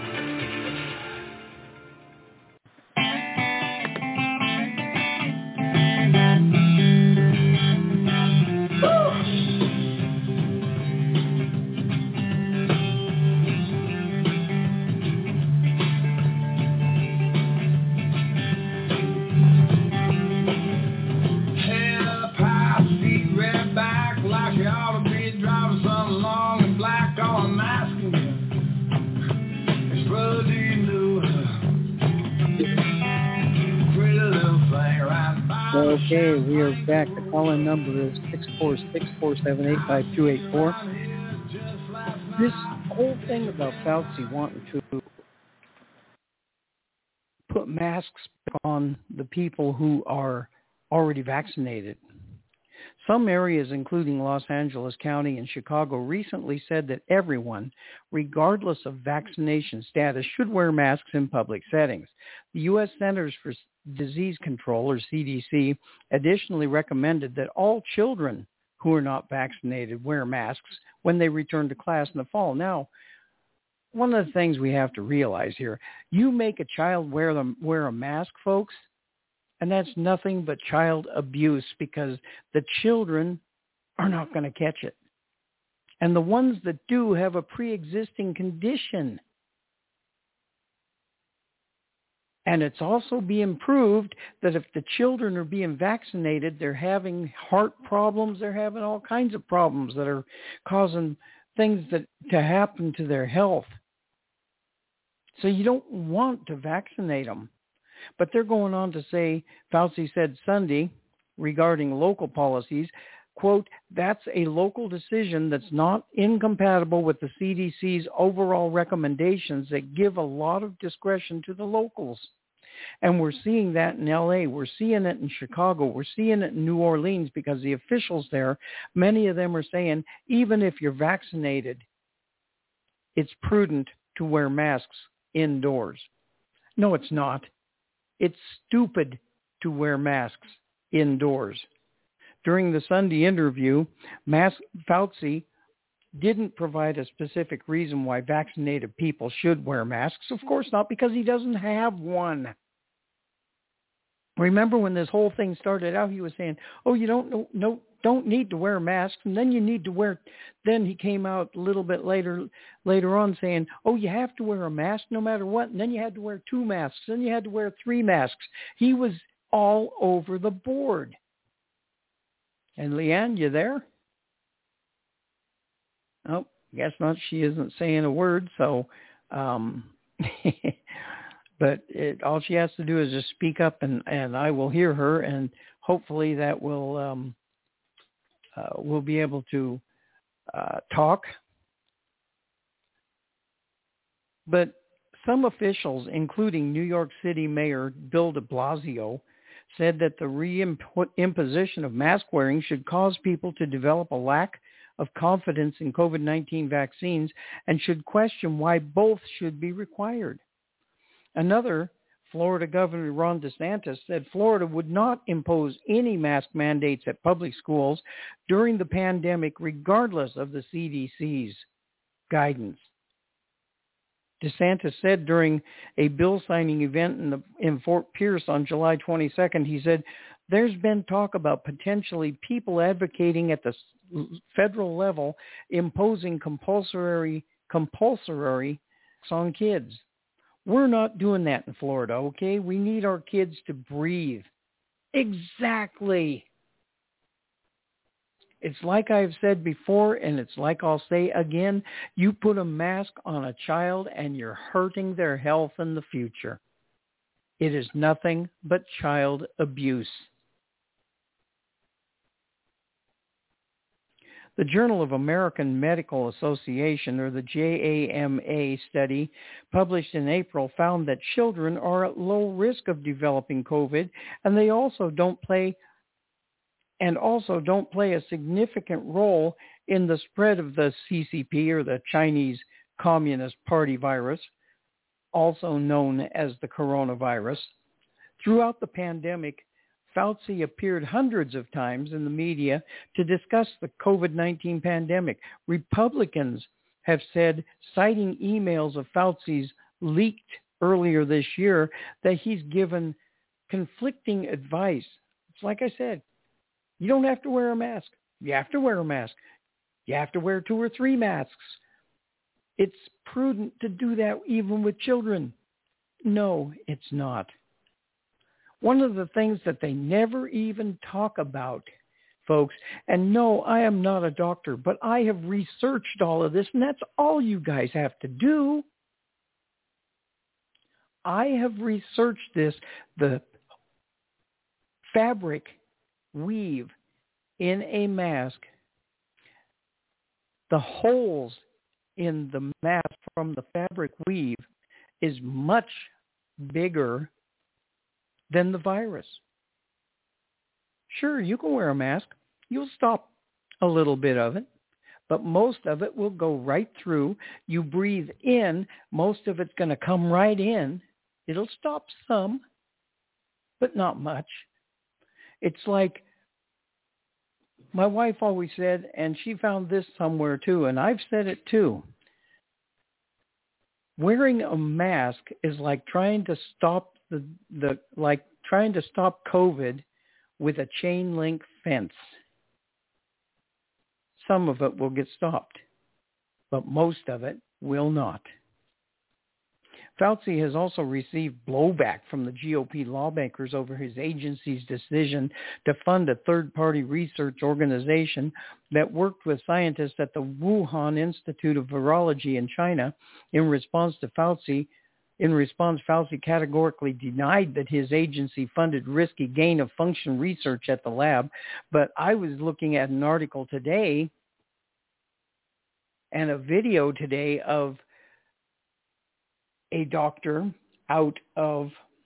Okay, we are back. The call-in number is 646-478-5284. This whole thing about Fauci wanting to put masks on the people who are already vaccinated. Some areas, including Los Angeles County and Chicago, recently said that everyone, regardless of vaccination status, should wear masks in public settings. The U.S. Centers for Disease Control, or CDC, additionally recommended that all children who are not vaccinated wear masks when they return to class in the fall. Now, one of the things we have to realize here, you make a child wear a mask, folks, and that's nothing but child abuse, because the children are not going to catch it. And the ones that do have a pre-existing condition. And it's also being proved that if the children are being vaccinated, they're having heart problems, they're having all kinds of problems that are causing things to happen to their health. So you don't want to vaccinate them. But they're going on to say, Fauci said Sunday regarding local policies, quote, that's a local decision that's not incompatible with the CDC's overall recommendations that give a lot of discretion to the locals. And we're seeing that in LA. We're seeing it in Chicago. We're seeing it in New Orleans, because the officials there, many of them are saying, even if you're vaccinated, it's prudent to wear masks indoors. No, it's not. It's stupid to wear masks indoors. During the Sunday interview, Fauci didn't provide a specific reason why vaccinated people should wear masks. Of course not, because he doesn't have one. Remember when this whole thing started out, he was saying, oh, you don't need to wear masks, and then you need to wear, then he came out a little bit later on saying, oh, you have to wear a mask no matter what, and then you had to wear 2 masks, then you had to wear 3 masks. He was all over the board. And Leanne, you there? Oh, guess not. She isn't saying a word. So, but all she has to do is just speak up, and I will hear her, and hopefully that will we'll be able to talk. But some officials, including New York City Mayor Bill de Blasio, said that the reimposition of mask wearing should cause people to develop a lack of confidence in COVID-19 vaccines and should question why both should be required. Another, Florida Governor Ron DeSantis, said Florida would not impose any mask mandates at public schools during the pandemic, regardless of the CDC's guidance. DeSantis said during a bill signing event in Fort Pierce on July 22nd, he said, there's been talk about potentially people advocating at the federal level imposing compulsory on kids. We're not doing that in Florida, okay? We need our kids to breathe. Exactly. It's like I've said before, and it's like I'll say again, you put a mask on a child and you're hurting their health in the future. It is nothing but child abuse. The Journal of American Medical Association, or the JAMA study published in April, found that children are at low risk of developing COVID, and they also don't play a significant role in the spread of the CCP, or the Chinese Communist Party virus, also known as the coronavirus. Throughout the pandemic, Fauci appeared hundreds of times in the media to discuss the COVID-19 pandemic. Republicans have said, citing emails of Fauci's leaked earlier this year, that he's given conflicting advice. It's like I said, you don't have to wear a mask. You have to wear a mask. You have to wear 2 or 3 masks. It's prudent to do that even with children. No, it's not. One of the things that they never even talk about, folks, and no, I am not a doctor, but I have researched all of this, and that's all you guys have to do. I have researched this, the fabric weave in a mask, the holes in the mask from the fabric weave is much bigger than the virus. Sure, you can wear a mask. You'll stop a little bit of it, but most of it will go right through. You breathe in, most of it's going to come right in. It'll stop some, but not much. It's like my wife always said, and she found this somewhere too, and I've said it too. Wearing a mask is like trying to stop trying to stop COVID with a chain link fence. Some of it will get stopped, but most of it will not. Fauci has also received blowback from the GOP lawmakers over his agency's decision to fund a third-party research organization that worked with scientists at the Wuhan Institute of Virology in China. In response, Fauci categorically denied that his agency funded risky gain-of-function research at the lab. But I was looking at an article today and a video today of a doctor out of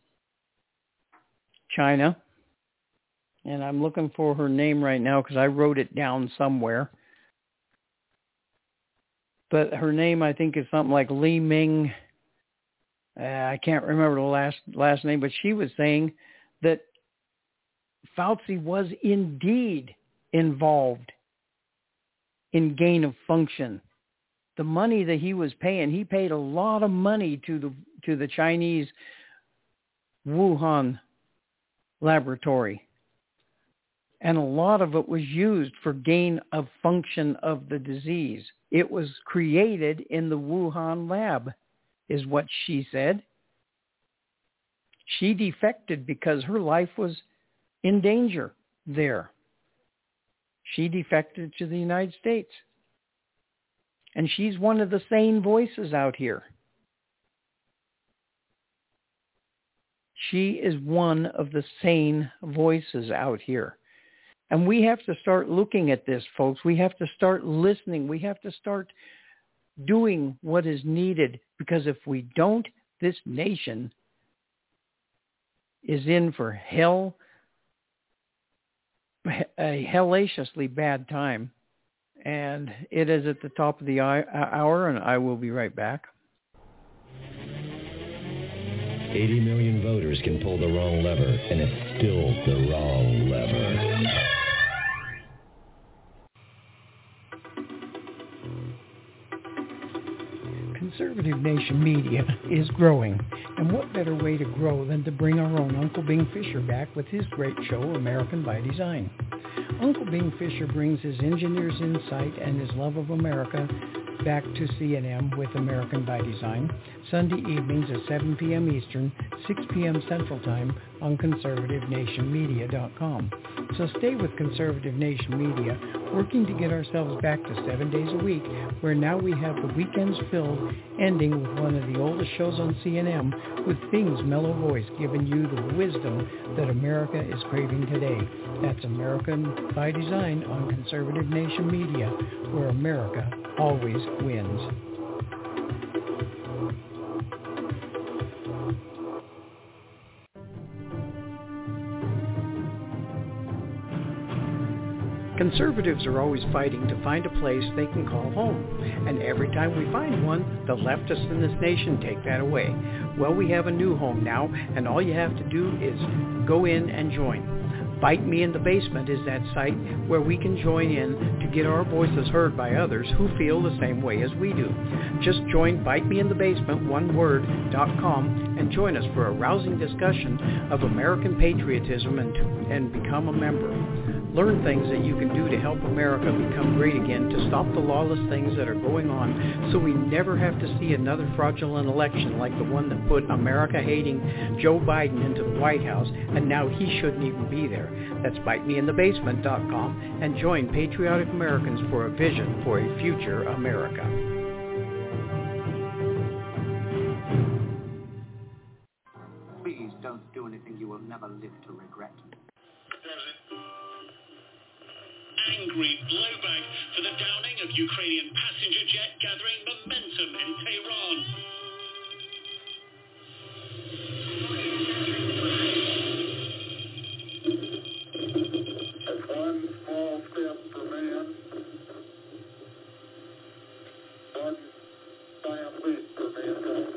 China, and I'm looking for her name right now because I wrote it down somewhere. But her name, I think, is something like Li Ming. I can't remember the last name, but she was saying that Fauci was indeed involved in gain of function. The money that he was paying, he paid a lot of money to the Chinese Wuhan laboratory. And a lot of it was used for gain of function of the disease. It was created in the Wuhan lab, is what she said. She defected because her life was in danger there. She defected to the United States. And she's one of the sane voices out here. She is one of the sane voices out here. And we have to start looking at this, folks. We have to start listening. We have to start doing what is needed, because if we don't, this nation is in for hell, a hellaciously bad time. And it is at the top of the hour, and I will be right back. 80 million voters can pull the wrong lever, and it's still the wrong lever. Conservative Nation Media is growing, and what better way to grow than to bring our own Uncle Bing Fisher back with his great show, American by Design. Uncle Bing Fisher brings his engineer's insight and his love of America back to CNN with American by Design, Sunday evenings at 7 p.m. Eastern, 6 p.m. Central Time on ConservativeNationMedia.com. So stay with Conservative Nation Media, working to get ourselves back to 7 days a week, where now we have the weekends filled, ending with one of the oldest shows on CNN, with Bing's mellow voice giving you the wisdom that America is craving today. That's American by Design on Conservative Nation Media, where America always wins. Conservatives are always fighting to find a place they can call home. And every time we find one, the leftists in this nation take that away. Well, we have a new home now, and all you have to do is go in and join. Bite Me in the Basement is that site where we can join in to get our voices heard by others who feel the same way as we do. Just join bitemeinthebasement.com and join us for a rousing discussion of American patriotism and become a member. Learn things that you can do to help America become great again, to stop the lawless things that are going on, so we never have to see another fraudulent election like the one that put America-hating Joe Biden into the White House, and now he shouldn't even be there. That's bitemeinthebasement.com, and join patriotic Americans for a vision for a future America. Please don't do anything you will never live to regret. Angry blowback for the downing of Ukrainian passenger jet gathering momentum in Tehran. That's one small step for man, one giant leap for mankind.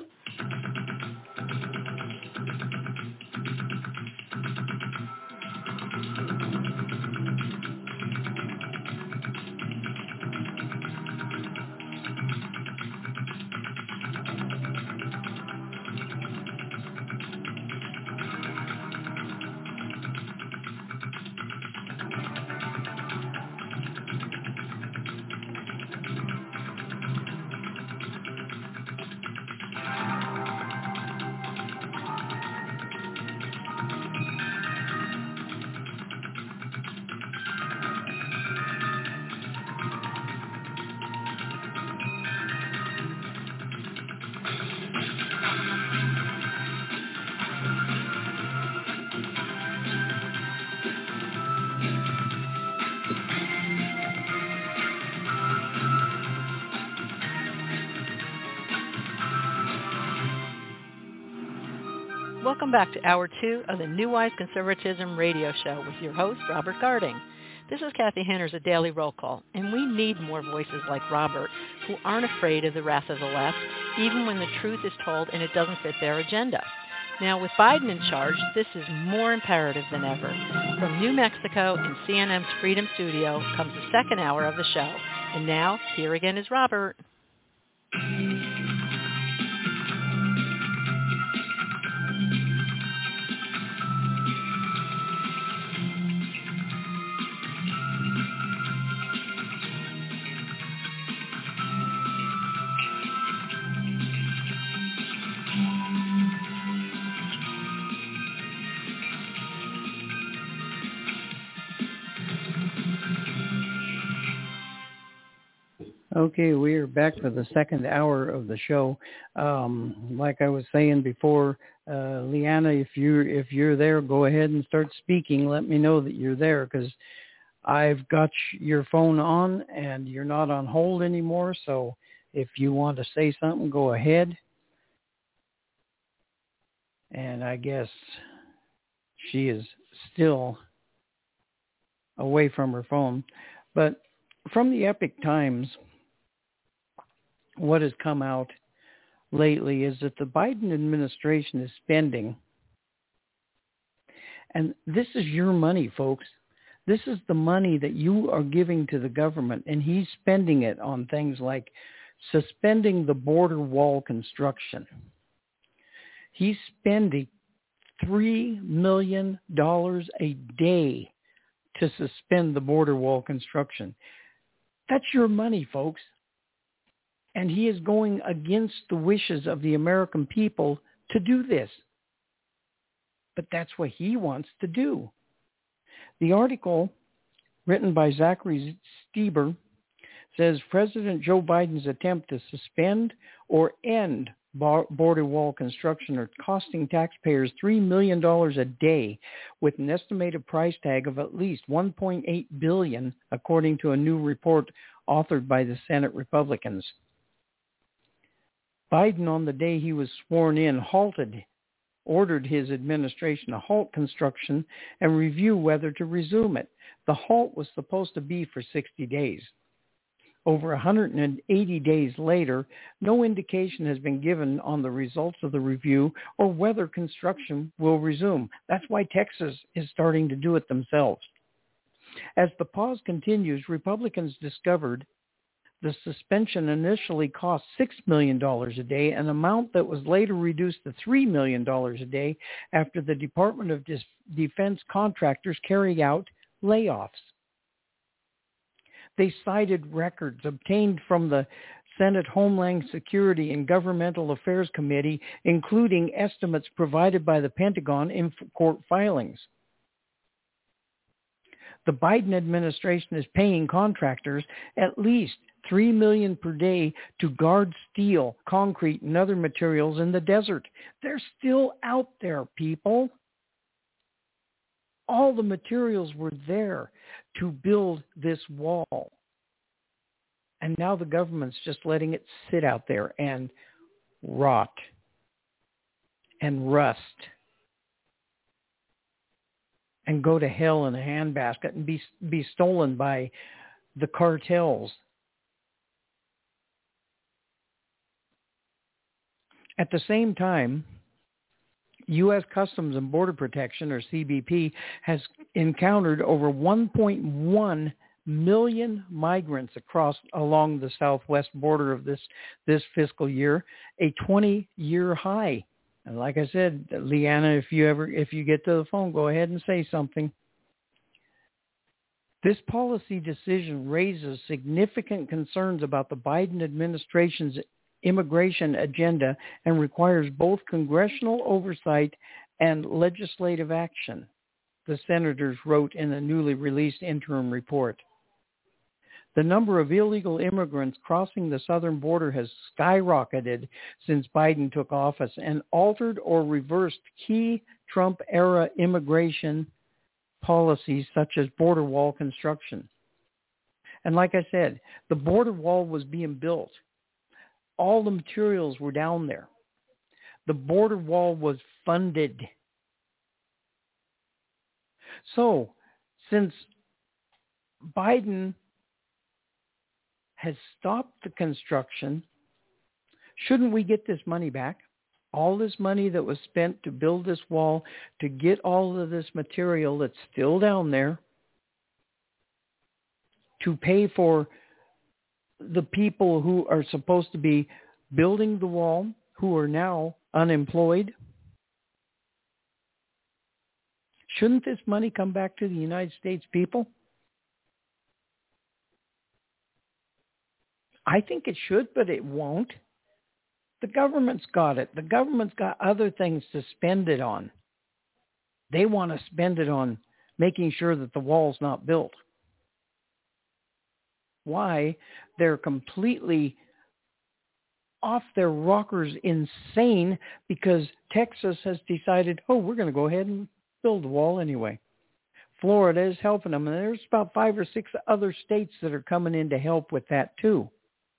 Welcome back to Hour 2 of the New Wise Conservatism Radio Show with your host, Robert Garding. This is Kathy Henner's A Daily Roll Call, and we need more voices like Robert who aren't afraid of the wrath of the left, even when the truth is told and it doesn't fit their agenda. Now, with Biden in charge, this is more imperative than ever. From New Mexico in CNN's Freedom Studio comes the second hour of the show. And now, here again is Robert. Okay, we are back for the second hour of the show. Like I was saying before, Leanna, if you're there, go ahead and start speaking. Let me know that you're there, because I've got your phone on and you're not on hold anymore. So if you want to say something, go ahead. And I guess she is still away from her phone. But from the Epic Times, what has come out lately is that the Biden administration is spending, and this is your money, folks. This is the money that you are giving to the government, and he's spending it on things like suspending the border wall construction. He's spending $3 million a day to suspend the border wall construction. That's your money, folks. And he is going against the wishes of the American people to do this. But that's what he wants to do. The article, written by Zachary Stieber, says President Joe Biden's attempt to suspend or end border wall construction are costing taxpayers $3 million a day, with an estimated price tag of at least $1.8 billion, according to a new report authored by the Senate Republicans. Biden, on the day he was sworn in, ordered his administration to halt construction and review whether to resume it. The halt was supposed to be for 60 days. Over 180 days later, no indication has been given on the results of the review or whether construction will resume. That's why Texas is starting to do it themselves. As the pause continues, Republicans discovered the suspension initially cost $6 million a day, an amount that was later reduced to $3 million a day after the Department of Defense contractors carried out layoffs. They cited records obtained from the Senate Homeland Security and Governmental Affairs Committee, including estimates provided by the Pentagon in court filings. The Biden administration is paying contractors at least $3 million per day to guard steel, concrete, and other materials in the desert. They're still out there, people. All the materials were there to build this wall. And now the government's just letting it sit out there and rot and rust and go to hell in a handbasket and be stolen by the cartels. At the same time, U.S. Customs and Border Protection, or CBP, has encountered over 1.1 million migrants along the southwest border of this fiscal year, a 20-year high. And like I said, Leanna, if you get to the phone, go ahead and say something. This policy decision raises significant concerns about the Biden administration's immigration agenda and requires both congressional oversight and legislative action, the senators wrote in a newly released interim report. The number of illegal immigrants crossing the southern border has skyrocketed since Biden took office and altered or reversed key Trump-era immigration policies such as border wall construction. And like I said, the border wall was being built. All the materials were down there. The border wall was funded. So, since Biden has stopped the construction, shouldn't we get this money back? All this money that was spent to build this wall, to get all of this material that's still down there, to pay for the people who are supposed to be building the wall, who are now unemployed. Shouldn't this money come back to the United States people? I think it should, but it won't. The government's got it. The government's got other things to spend it on. They want to spend it on making sure that the wall's not built. why they're completely off their rockers insane, because Texas has decided, we're going to go ahead and build a wall anyway. Florida is helping them, and there's about 5 or 6 other states that are coming in to help with that too.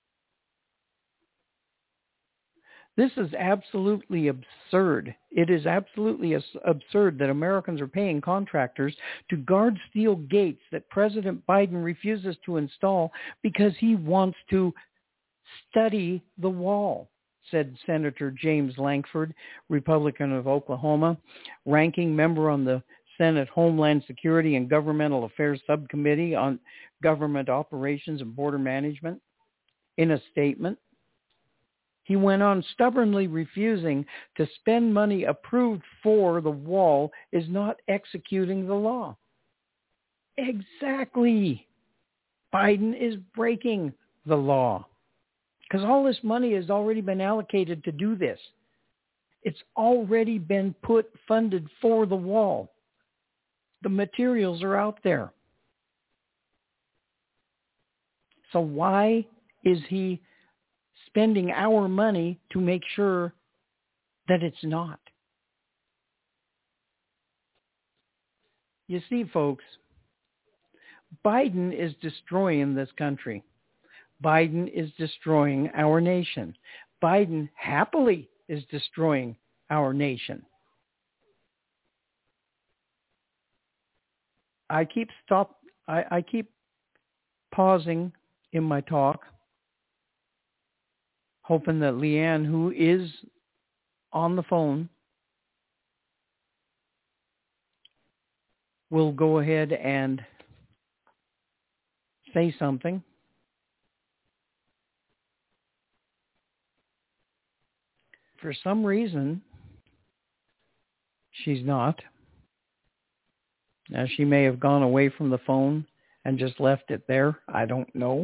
This is absolutely absurd. It is absolutely absurd that Americans are paying contractors to guard steel gates that President Biden refuses to install because he wants to study the wall, said Senator James Lankford, Republican of Oklahoma, ranking member on the Senate Homeland Security and Governmental Affairs Subcommittee on Government Operations and Border Management. In a statement, he went on, stubbornly refusing to spend money approved for the wall is not executing the law. Exactly. Biden is breaking the law because all this money has already been allocated to do this. It's already been funded for the wall. The materials are out there. So why is he spending our money to make sure that it's not? You see, folks, Biden is destroying this country. Biden is destroying our nation. Biden happily is destroying our nation. I keep pausing in my talk, hoping that Leanne, who is on the phone, will go ahead and say something. For some reason, she's not. Now, she may have gone away from the phone and just left it there. I don't know.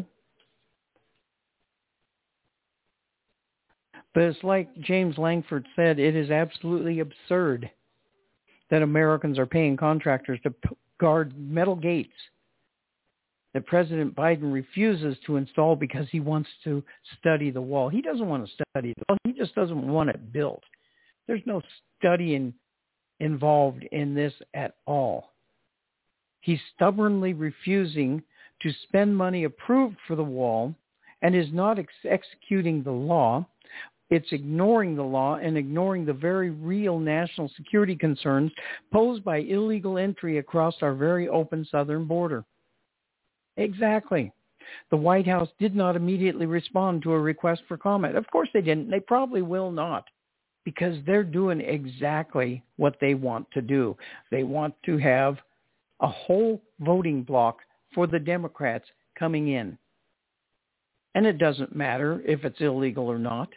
But it's like James Lankford said, it is absolutely absurd that Americans are paying contractors to guard metal gates that President Biden refuses to install because he wants to study the wall. He doesn't want to study the wall. He just doesn't want it built. There's no studying involved in this at all. He's stubbornly refusing to spend money approved for the wall and is not executing the law. It's ignoring the law and ignoring the very real national security concerns posed by illegal entry across our very open southern border. Exactly. The White House did not immediately respond to a request for comment. Of course they didn't. They probably will not, because they're doing exactly what they want to do. They want to have a whole voting block for the Democrats coming in. And it doesn't matter if it's illegal or not.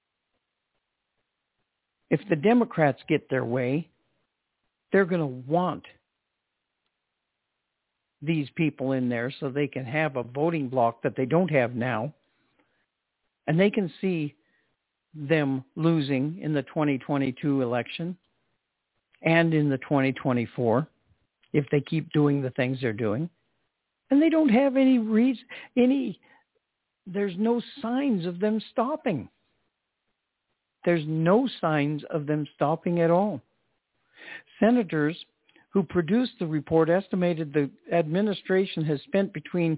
If the Democrats get their way, they're going to want these people in there so they can have a voting block that they don't have now. And they can see them losing in the 2022 election and in the 2024 if they keep doing the things they're doing. And they don't have any reason, there's no signs of them stopping. There's no signs of them stopping at all. Senators who produced the report estimated the administration has spent between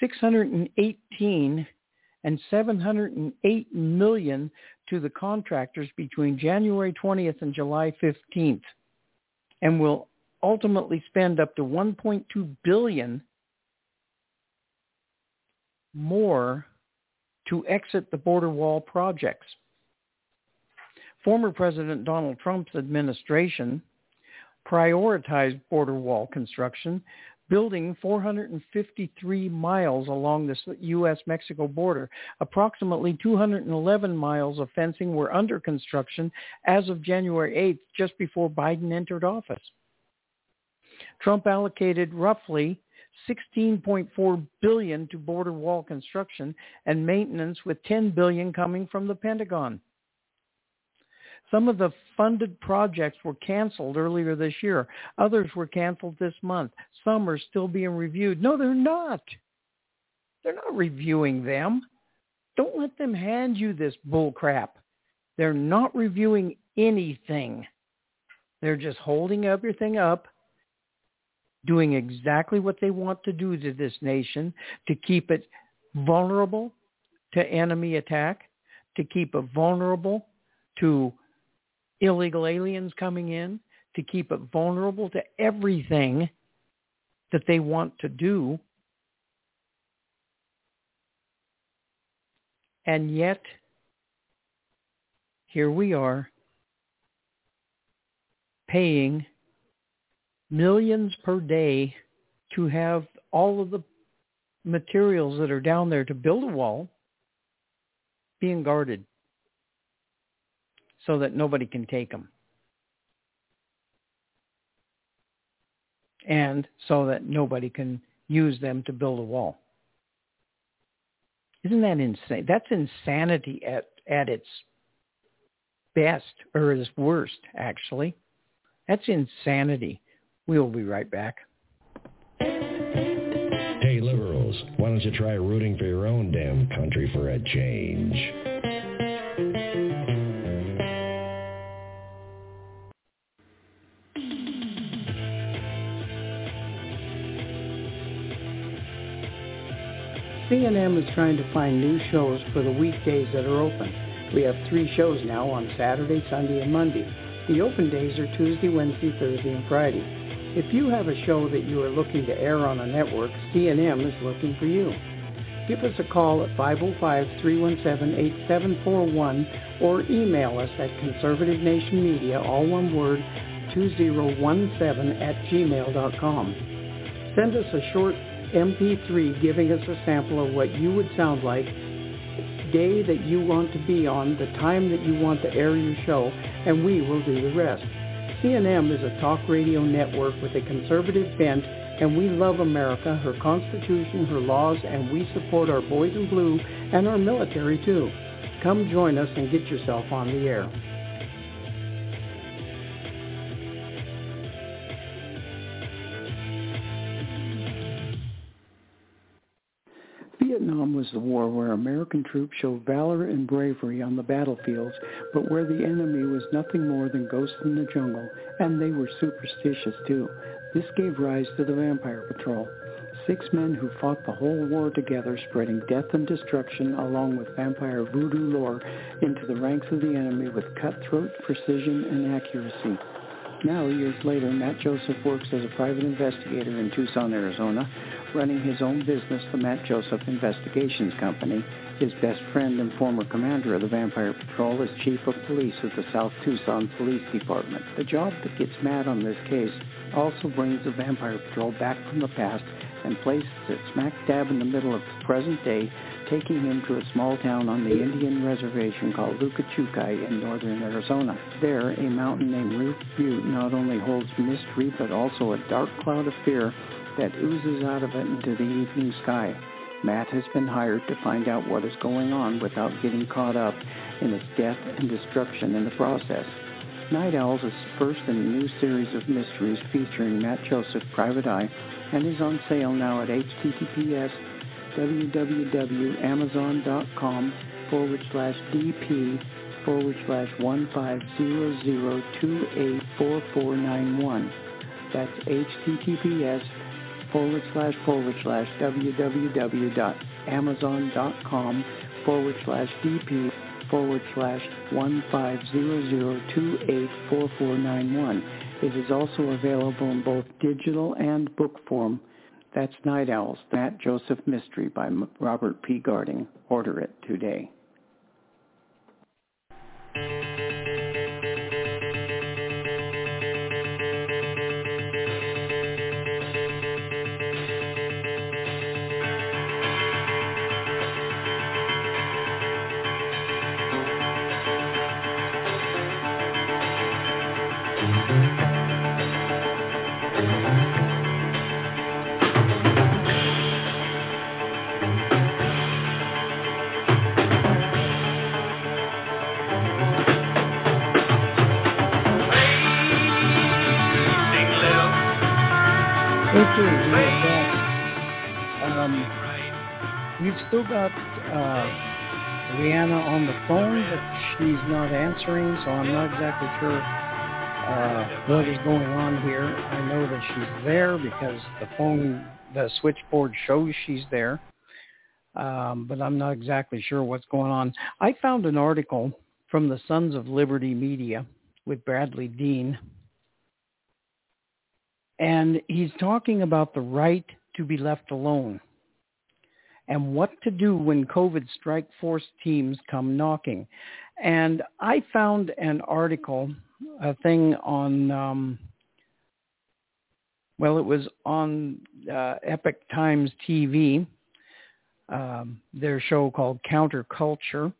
$618 and $708 million to the contractors between January 20th and July 15th, and will ultimately spend up to $1.2 billion more to exit the border wall projects. Former President Donald Trump's administration prioritized border wall construction, building 453 miles along the U.S.-Mexico border. Approximately 211 miles of fencing were under construction as of January 8th, just before Biden entered office. Trump allocated roughly $16.4 billion to border wall construction and maintenance, with $10 billion coming from the Pentagon. Some of the funded projects were canceled earlier this year. Others were canceled this month. Some are still being reviewed. No, they're not. They're not reviewing them. Don't let them hand you this bull crap. They're not reviewing anything. They're just holding everything up, doing exactly what they want to do to this nation, to keep it vulnerable to enemy attack, to keep it vulnerable to illegal aliens coming in, to keep it vulnerable to everything that they want to do. And yet, here we are, paying millions per day to have all of the materials that are down there to build a wall being guarded so that nobody can take them. And so that nobody can use them to build a wall. Isn't that insane? That's insanity at its best, or its worst, actually. That's insanity. We'll be right back. Hey, liberals, why don't you try rooting for your own damn country for a change? C&M is trying to find new shows for the weekdays that are open. We have 3 shows now on Saturday, Sunday, and Monday. The open days are Tuesday, Wednesday, Thursday, and Friday. If you have a show that you are looking to air on a network, C&M is looking for you. Give us a call at 505-317-8741 or email us at conservativenationmedia, all one word, 2017@gmail.com. Send us a short MP3 giving us a sample of what you would sound like, day that you want to be on, the time that you want to air your show, and we will do the rest. C&M is a talk radio network with a conservative bent, and we love America, her Constitution, her laws, and we support our boys in blue and our military too. Come join us and get yourself on the air. Vietnam was the war where American troops showed valor and bravery on the battlefields, but where the enemy was nothing more than ghosts in the jungle, and they were superstitious too. This gave rise to the Vampire Patrol. 6 men who fought the whole war together, spreading death and destruction along with vampire voodoo lore into the ranks of the enemy with cutthroat precision and accuracy. Now, years later, Matt Joseph works as a private investigator in Tucson, Arizona, running his own business, the Matt Joseph Investigations Company. His best friend and former commander of the Vampire Patrol is Chief of Police of the South Tucson Police Department. The job that gets Matt on this case also brings the Vampire Patrol back from the past and places it smack dab in the middle of the present day, taking him to a small town on the Indian reservation called Lucachucay in northern Arizona. There, a mountain named Ruth Butte not only holds mystery but also a dark cloud of fear that oozes out of it into the evening sky. Matt has been hired to find out what is going on without getting caught up in its death and destruction in the process. Night Owls is first in a new series of mysteries featuring Matt Joseph, Private Eye, and is on sale now at https://dp/1500284491. That's https://www.amazon.com/dp/1500284491. It is also available in both digital and book form. That's Night Owls, Matt Joseph Mystery by Robert P. Garding. Order it today. We've still got Leanna on the phone, but she's not answering, so I'm not exactly sure what is going on here. I know that she's there because the switchboard shows she's there, but I'm not exactly sure what's going on. I found an article from the Sons of Liberty Media with Bradley Dean, and he's talking about the right to be left alone and what to do when COVID strike force teams come knocking. And I found an article, a thing on, it was on Epic Times TV, their show called Counterculture,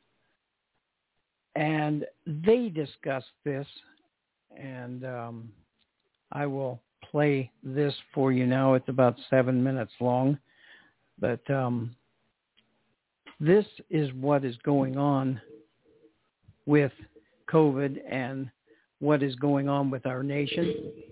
and they discussed this, and I will play this for you now. It's about 7 minutes long. But this is what is going on with COVID and what is going on with our nation.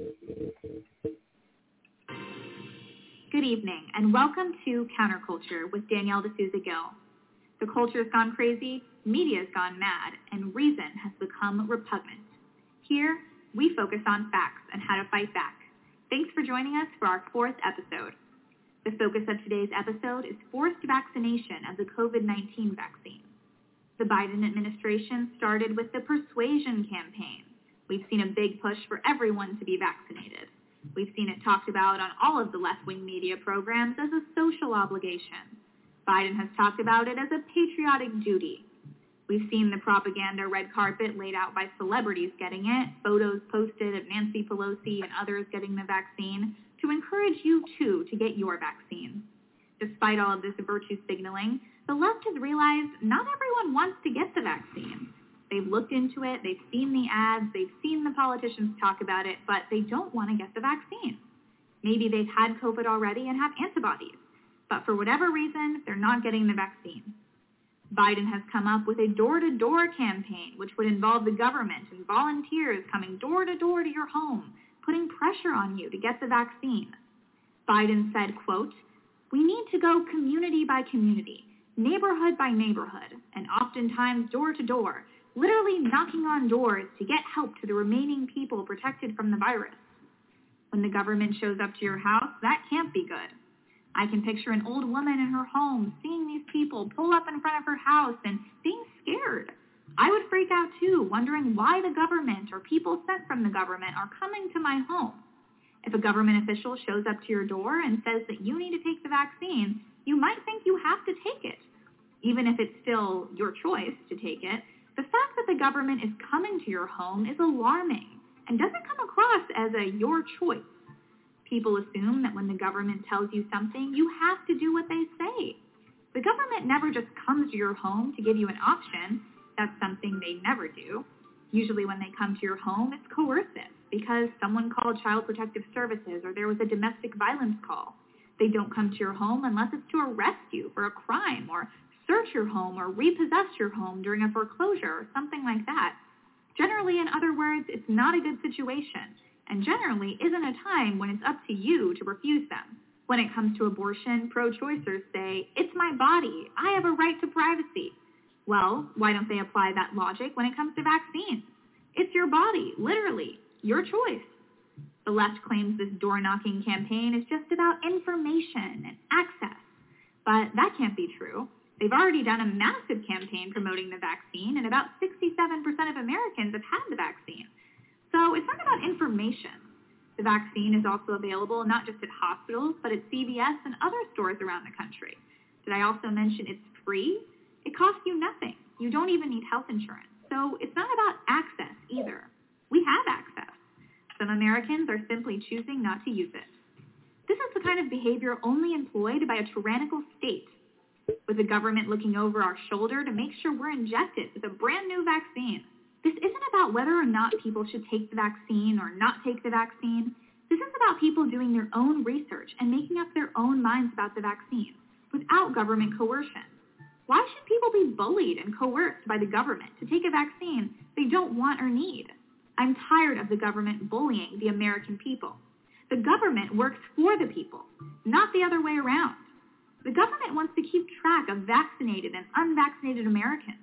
Good evening, and welcome to Counterculture with Danielle D'Souza Gill. The culture's gone crazy, media's gone mad, and reason has become repugnant. Here, we focus on facts and how to fight back. Thanks for joining us for our 4th episode. The focus of today's episode is forced vaccination of the COVID-19 vaccine. The Biden administration started with the persuasion campaign. We've seen a big push for everyone to be vaccinated. We've seen it talked about on all of the left-wing media programs as a social obligation. Biden has talked about it as a patriotic duty. We've seen the propaganda red carpet laid out by celebrities getting it, photos posted of Nancy Pelosi and others getting the vaccine, to encourage you, too, to get your vaccine. Despite all of this virtue signaling, the left has realized not everyone wants to get the vaccine. They've looked into it, they've seen the ads, they've seen the politicians talk about it, but they don't want to get the vaccine. Maybe they've had COVID already and have antibodies, but for whatever reason, they're not getting the vaccine. Biden has come up with a door-to-door campaign, which would involve the government and volunteers coming door-to-door to your home, putting pressure on you to get the vaccine. Biden said, quote, "We need to go community by community, neighborhood by neighborhood, and oftentimes door to door, literally knocking on doors to get help to the remaining people protected from the virus. When the government shows up to your house, that can't be good. I can picture an old woman in her home seeing these people pull up in front of her house and being scared. I would freak out too, wondering why the government or people sent from the government are coming to my home. If a government official shows up to your door and says that you need to take the vaccine, you might think you have to take it. Even if it's still your choice to take it, the fact that the government is coming to your home is alarming and doesn't come across as a your choice. People assume that when the government tells you something, you have to do what they say. The government never just comes to your home to give you an option. That's something they never do. Usually when they come to your home, it's coercive because someone called Child Protective Services or there was a domestic violence call. They don't come to your home unless it's to arrest you for a crime or search your home or repossess your home during a foreclosure or something like that. Generally, in other words, it's not a good situation and generally isn't a time when it's up to you to refuse them. When it comes to abortion, pro-choicers say, "It's my body. I have a right to privacy." Well, why don't they apply that logic when it comes to vaccines? It's your body, literally, your choice. The left claims this door-knocking campaign is just about information and access, but that can't be true. They've already done a massive campaign promoting the vaccine, and about 67% of Americans have had the vaccine. So it's not about information. The vaccine is also available not just at hospitals, but at CVS and other stores around the country. Did I also mention it's free? It costs you nothing. You don't even need health insurance. So it's not about access either. We have access. Some Americans are simply choosing not to use it. This is the kind of behavior only employed by a tyrannical state, with the government looking over our shoulder to make sure we're injected with a brand new vaccine. This isn't about whether or not people should take the vaccine or not take the vaccine. This is about people doing their own research and making up their own minds about the vaccine without government coercion. Why should people be bullied and coerced by the government to take a vaccine they don't want or need? I'm tired of the government bullying the American people. The government works for the people, not the other way around. The government wants to keep track of vaccinated and unvaccinated Americans.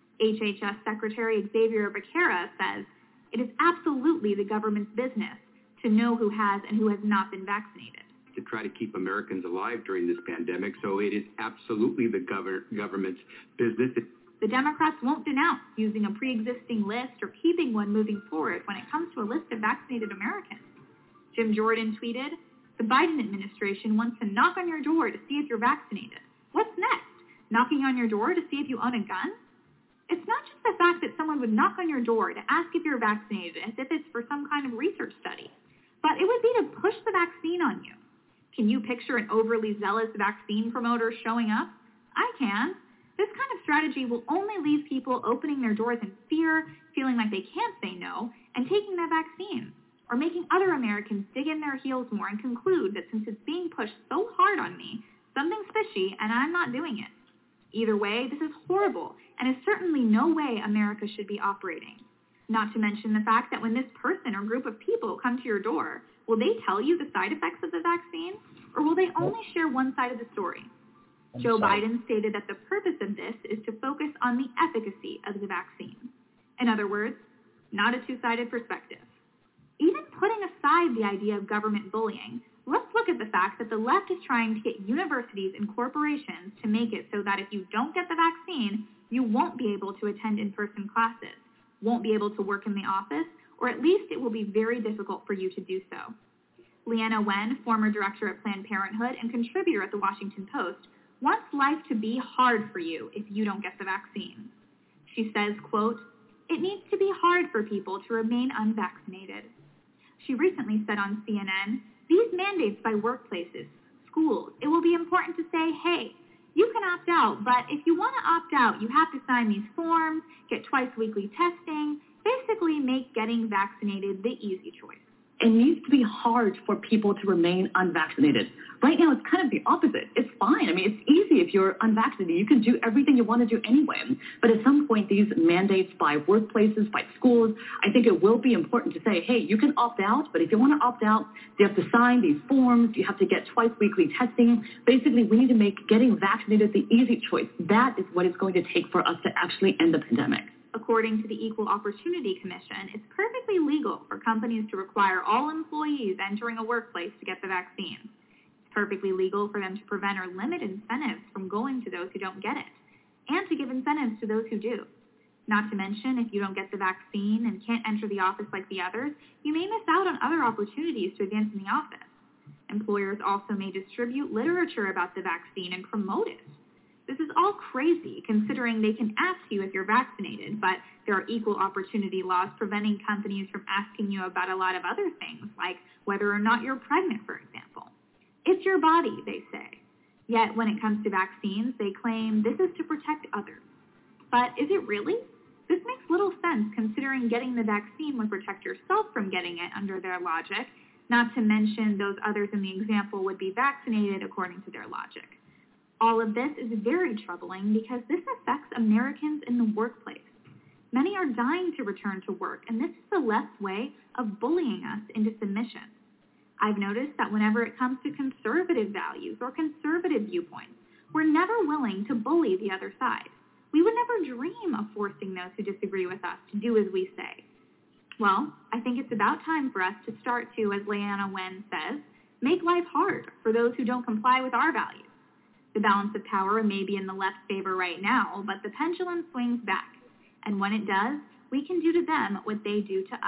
HHS Secretary Xavier Becerra says, "It is absolutely the government's business to know who has and who has not been vaccinated." To try to keep Americans alive during this pandemic, so it is absolutely the government's business. The Democrats won't denounce using a pre-existing list or keeping one moving forward when it comes to a list of vaccinated Americans. Jim Jordan tweeted, "The Biden administration wants to knock on your door to see if you're vaccinated. What's next? Knocking on your door to see if you own a gun?" It's not just the fact that someone would knock on your door to ask if you're vaccinated as if it's for some kind of research study, but it would be to push the vaccine on you. Can you picture an overly zealous vaccine promoter showing up? I can. This kind of strategy will only leave people opening their doors in fear, feeling like they can't say no, and taking that vaccine, or making other Americans dig in their heels more and conclude that since it's being pushed so hard on me, something's fishy and I'm not doing it. Either way, this is horrible and is certainly no way America should be operating. Not to mention the fact that when this person or group of people come to your door, will they tell you the side effects of the vaccine, or will they only share one side of the story? Joe Biden stated that the purpose of this is to focus on the efficacy of the vaccine. In other words, not a two-sided perspective. Even putting aside the idea of government bullying, let's look at the fact that the left is trying to get universities and corporations to make it so that if you don't get the vaccine, you won't be able to attend in-person classes, won't be able to work in the office, or at least it will be very difficult for you to do so. Leanna Wen, former director at Planned Parenthood and contributor at the Washington Post, wants life to be hard for you if you don't get the vaccine. She says, quote, "It needs to be hard for people to remain unvaccinated." She recently said on CNN, "These mandates by workplaces, schools, it will be important to say, hey, you can opt out, but if you want to opt out, you have to sign these forms, get twice weekly testing, basically make getting vaccinated the easy choice." It needs to be hard for people to remain unvaccinated. Right now, it's kind of the opposite. It's fine. I mean, it's easy if you're unvaccinated. You can do everything you want to do anyway. But at some point, these mandates by workplaces, by schools, I think it will be important to say, hey, you can opt out, but if you want to opt out, you have to sign these forms. You have to get twice weekly testing. Basically, we need to make getting vaccinated the easy choice. That is what it's going to take for us to actually end the pandemic. According to the Equal Opportunity Commission, it's perfectly legal for companies to require all employees entering a workplace to get the vaccine. It's perfectly legal for them to prevent or limit incentives from going to those who don't get it, and to give incentives to those who do. Not to mention, if you don't get the vaccine and can't enter the office like the others, you may miss out on other opportunities to advance in the office. Employers also may distribute literature about the vaccine and promote it. This is all crazy, considering they can ask you if you're vaccinated, but there are equal opportunity laws preventing companies from asking you about a lot of other things, like whether or not you're pregnant, for example. It's your body, they say. Yet when it comes to vaccines, they claim this is to protect others. But is it really? This makes little sense, considering getting the vaccine would protect yourself from getting it under their logic, not to mention those others in the example would be vaccinated according to their logic. All of this is very troubling because this affects Americans in the workplace. Many are dying to return to work, and this is the left's way of bullying us into submission. I've noticed that whenever it comes to conservative values or conservative viewpoints, we're never willing to bully the other side. We would never dream of forcing those who disagree with us to do as we say. Well, I think it's about time for us to start to, as Leanna Wen says, make life hard for those who don't comply with our values. The balance of power may be in the left's favor right now, but the pendulum swings back. And when it does, we can do to them what they do to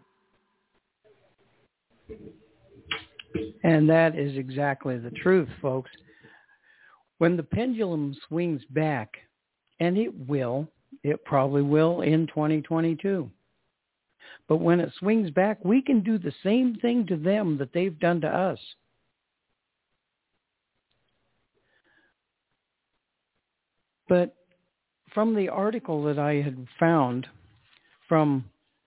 us. And that is exactly the truth, folks. When the pendulum swings back, and it probably will in 2022. But when it swings back, we can do the same thing to them that they've done to us. But from the article that I had found from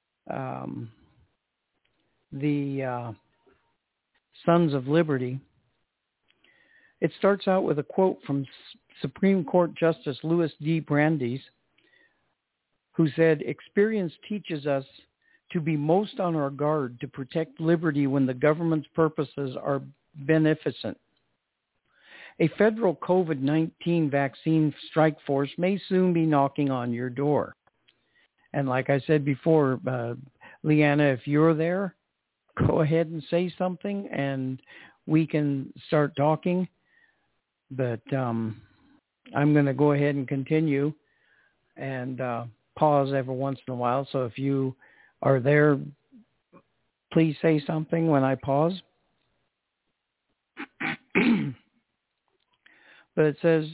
the Sons of Liberty, it starts out with a quote from Supreme Court Justice Louis D. Brandeis, who said, "Experience teaches us to be most on our guard to protect liberty when the government's purposes are beneficent. A federal COVID-19 vaccine strike force may soon be knocking on your door. And like I said before, Leanna, if you're there, go ahead and say something and we can start talking. But I'm going to go ahead and continue and pause every once in a while. So if you are there, please say something when I pause. But it says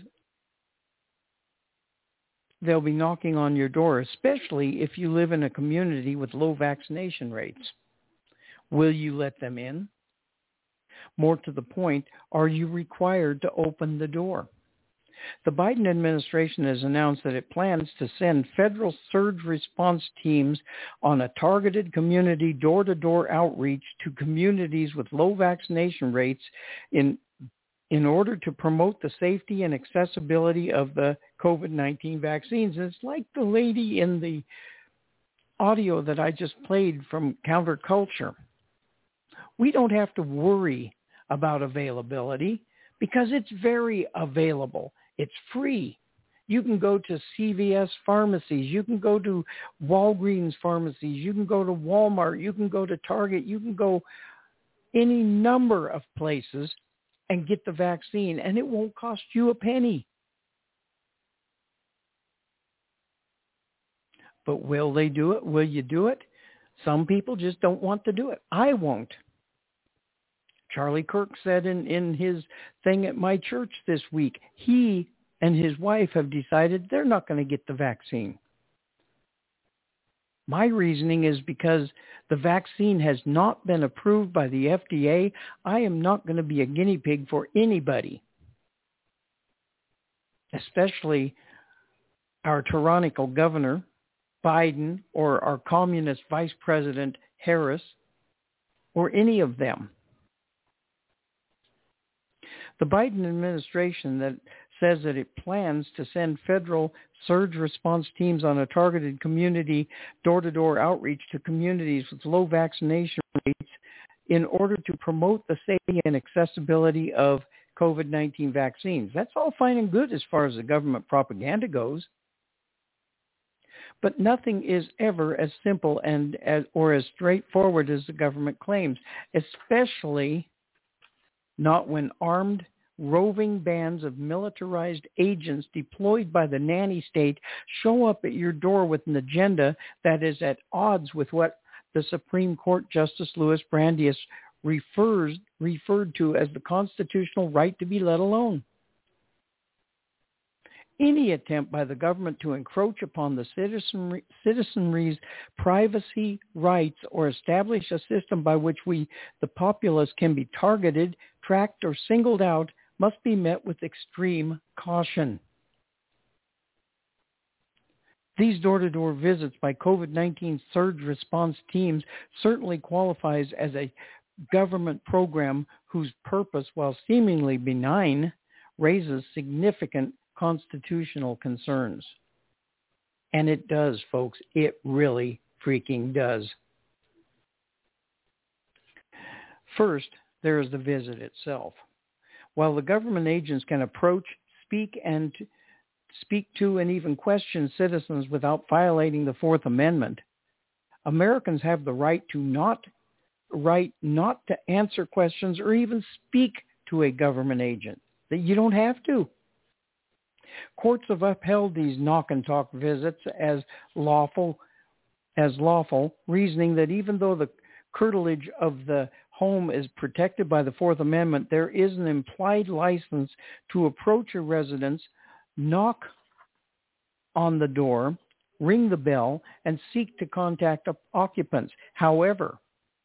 they'll be knocking on your door, especially if you live in a community with low vaccination rates. Will you let them in? More to the point, are you required to open the door? The Biden administration has announced that it plans to send federal surge response teams on a targeted community door-to-door outreach to communities with low vaccination rates in order to promote the safety and accessibility of the COVID-19 vaccines. It's like the lady in the audio that I just played from Counterculture. We don't have to worry about availability because it's very available. It's free. You can go to CVS pharmacies. You can go to Walgreens pharmacies. You can go to Walmart. You can go to Target. You can go any number of places and get the vaccine, and it won't cost you a penny. But will they do it? Will you do it? Some people just don't want to do it. I won't. Charlie Kirk said in his thing at my church this week, he and his wife have decided they're not going to get the vaccine. My reasoning is because the vaccine has not been approved by the FDA. I am not going to be a guinea pig for anybody, especially our tyrannical governor, Biden, or our communist vice president, Harris, or any of them. The Biden administration that says that it plans to send federal surge response teams on a targeted community door-to-door outreach to communities with low vaccination rates in order to promote the safety and accessibility of COVID-19 vaccines. That's all fine and good as far as the government propaganda goes. But nothing is ever as simple or as straightforward as the government claims, especially not when armed, roving bands of militarized agents deployed by the nanny state show up at your door with an agenda that is at odds with what the Supreme Court Justice Louis Brandeis referred to as the constitutional right to be let alone. Any attempt by the government to encroach upon the citizenry's privacy rights or establish a system by which we, the populace, can be targeted, tracked, or singled out must be met with extreme caution. These door-to-door visits by COVID-19 surge response teams certainly qualifies as a government program whose purpose, while seemingly benign, raises significant constitutional concerns. And it does, folks. It really freaking does. First, there is the visit itself. While the government agents can approach, speak to, and even question citizens without violating the Fourth Amendment, Americans have the right not to answer questions or even speak to a government agent. That you don't have to. Courts have upheld these knock-and-talk visits as lawful, reasoning that even though the curtilage of the home is protected by the Fourth Amendment, there is an implied license to approach a residence, knock on the door, ring the bell, and seek to contact occupants. However,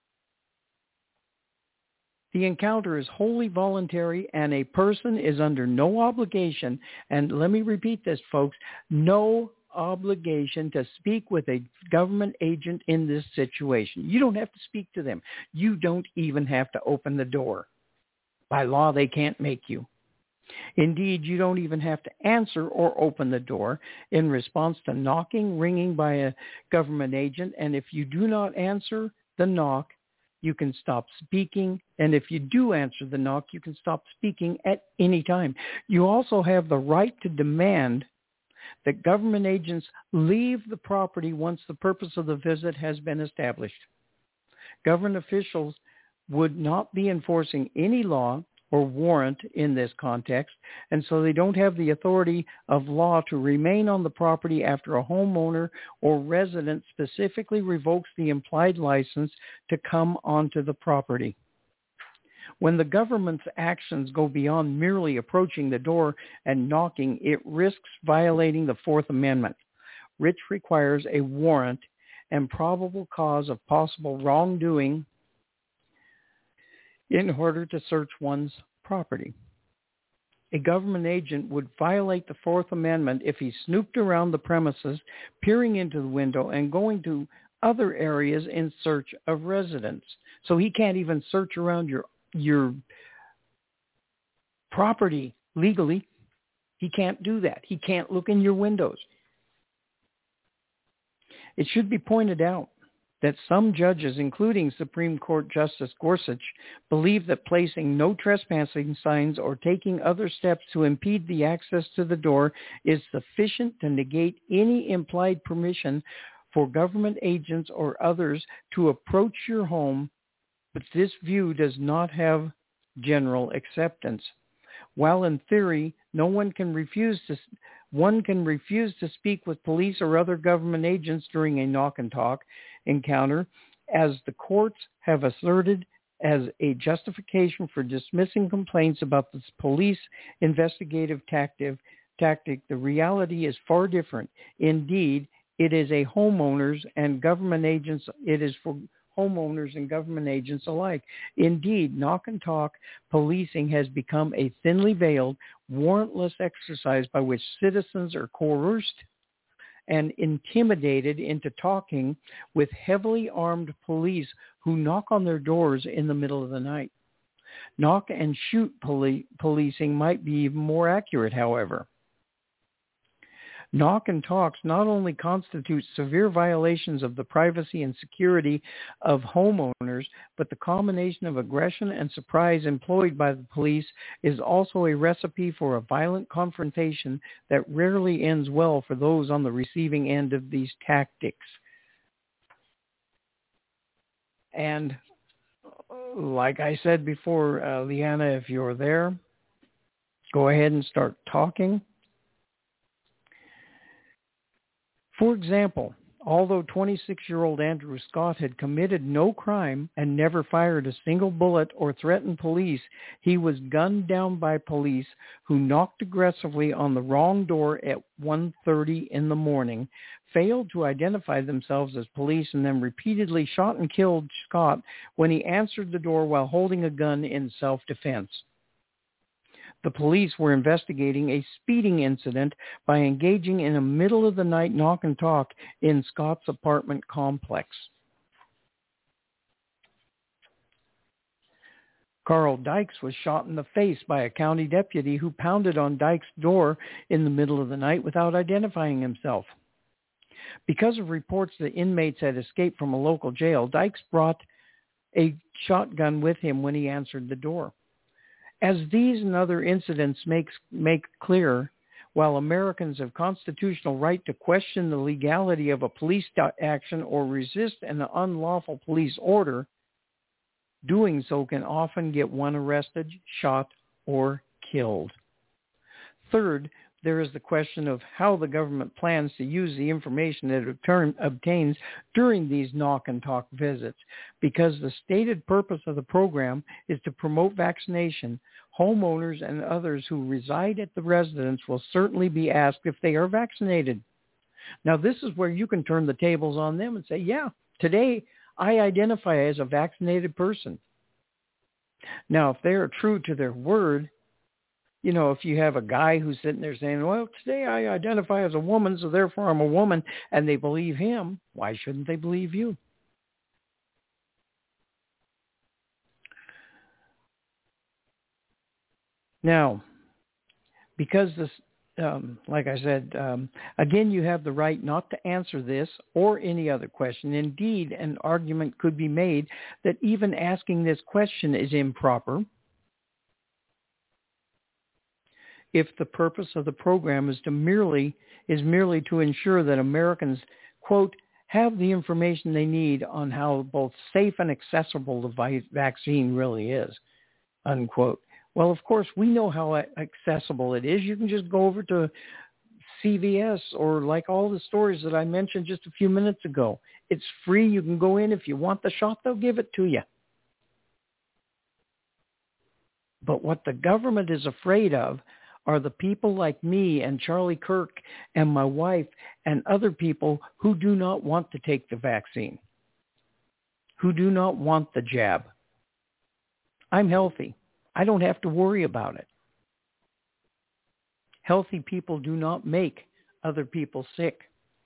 the encounter is wholly voluntary and a person is under no obligation, and let me repeat this, folks, no obligation to speak with a government agent in this situation. You don't have to speak to them. You don't even have to open the door. By law, they can't make you. Indeed, you don't even have to answer or open the door in response to knocking, ringing by a government agent, and if you do not answer the knock, You can stop speaking, and if you do answer the knock, you can stop speaking at any time. You also have the right to demand that government agents leave the property once the purpose of the visit has been established. Government officials would not be enforcing any law or warrant in this context, and so they don't have the authority of law to remain on the property after a homeowner or resident specifically revokes the implied license to come onto the property. When the government's actions go beyond merely approaching the door and knocking, it risks violating the Fourth Amendment, which requires a warrant and probable cause of possible wrongdoing in order to search one's property. A government agent would violate the Fourth Amendment if he snooped around the premises, peering into the window, and going to other areas in search of residents. So he can't even search around your property legally. He can't do that. He can't look in your windows. It should be pointed out that some judges, including Supreme Court Justice Gorsuch, believe that placing no trespassing signs or taking other steps to impede the access to the door is sufficient to negate any implied permission for government agents or others to approach your home, but this view does not have general acceptance. While in theory, one can refuse to speak with police or other government agents during a knock and talk encounter, as the courts have asserted as a justification for dismissing complaints about this police investigative tactic, the reality is far different. Indeed, it is for homeowners and government agents alike. Indeed, knock and talk policing has become a thinly veiled, warrantless exercise by which citizens are coerced and intimidated into talking with heavily armed police who knock on their doors in the middle of the night. Knock and shoot policing might be even more accurate, however. Knock and talks not only constitute severe violations of the privacy and security of homeowners, but the combination of aggression and surprise employed by the police is also a recipe for a violent confrontation that rarely ends well for those on the receiving end of these tactics. And like I said before, Leanna, if you're there, go ahead and start talking. For example, although 26-year-old Andrew Scott had committed no crime and never fired a single bullet or threatened police, he was gunned down by police who knocked aggressively on the wrong door at 1:30 in the morning, failed to identify themselves as police, and then repeatedly shot and killed Scott when he answered the door while holding a gun in self-defense. The police were investigating a speeding incident by engaging in a middle-of-the-night knock and talk in Scott's apartment complex. Carl Dykes was shot in the face by a county deputy who pounded on Dykes' door in the middle of the night without identifying himself. Because of reports that inmates had escaped from a local jail, Dykes brought a shotgun with him when he answered the door. As these and other incidents make clear, while Americans have constitutional right to question the legality of a police action or resist an unlawful police order, doing so can often get one arrested, shot, or killed. Third, there is the question of how the government plans to use the information it obtains during these knock and talk visits. Because the stated purpose of the program is to promote vaccination, homeowners and others who reside at the residence will certainly be asked if they are vaccinated. Now, this is where you can turn the tables on them and say, yeah, today I identify as a vaccinated person. Now, if they are true to their word, you know, if you have a guy who's sitting there saying, well, today I identify as a woman, so therefore I'm a woman, and they believe him, why shouldn't they believe you? Now, because like I said, again, you have the right not to answer this or any other question. Indeed, an argument could be made that even asking this question is improper if the purpose of the program is merely to ensure that Americans, quote, have the information they need on how both safe and accessible the vaccine really is, unquote. Well, of course, we know how accessible it is. You can just go over to CVS or like all the stores that I mentioned just a few minutes ago. It's free. You can go in. If you want the shot, they'll give it to you. But what the government is afraid of are the people like me and Charlie Kirk and my wife and other people who do not want to take the vaccine, who do not want the jab. I'm healthy. I don't have to worry about it. Healthy people do not make other people sick.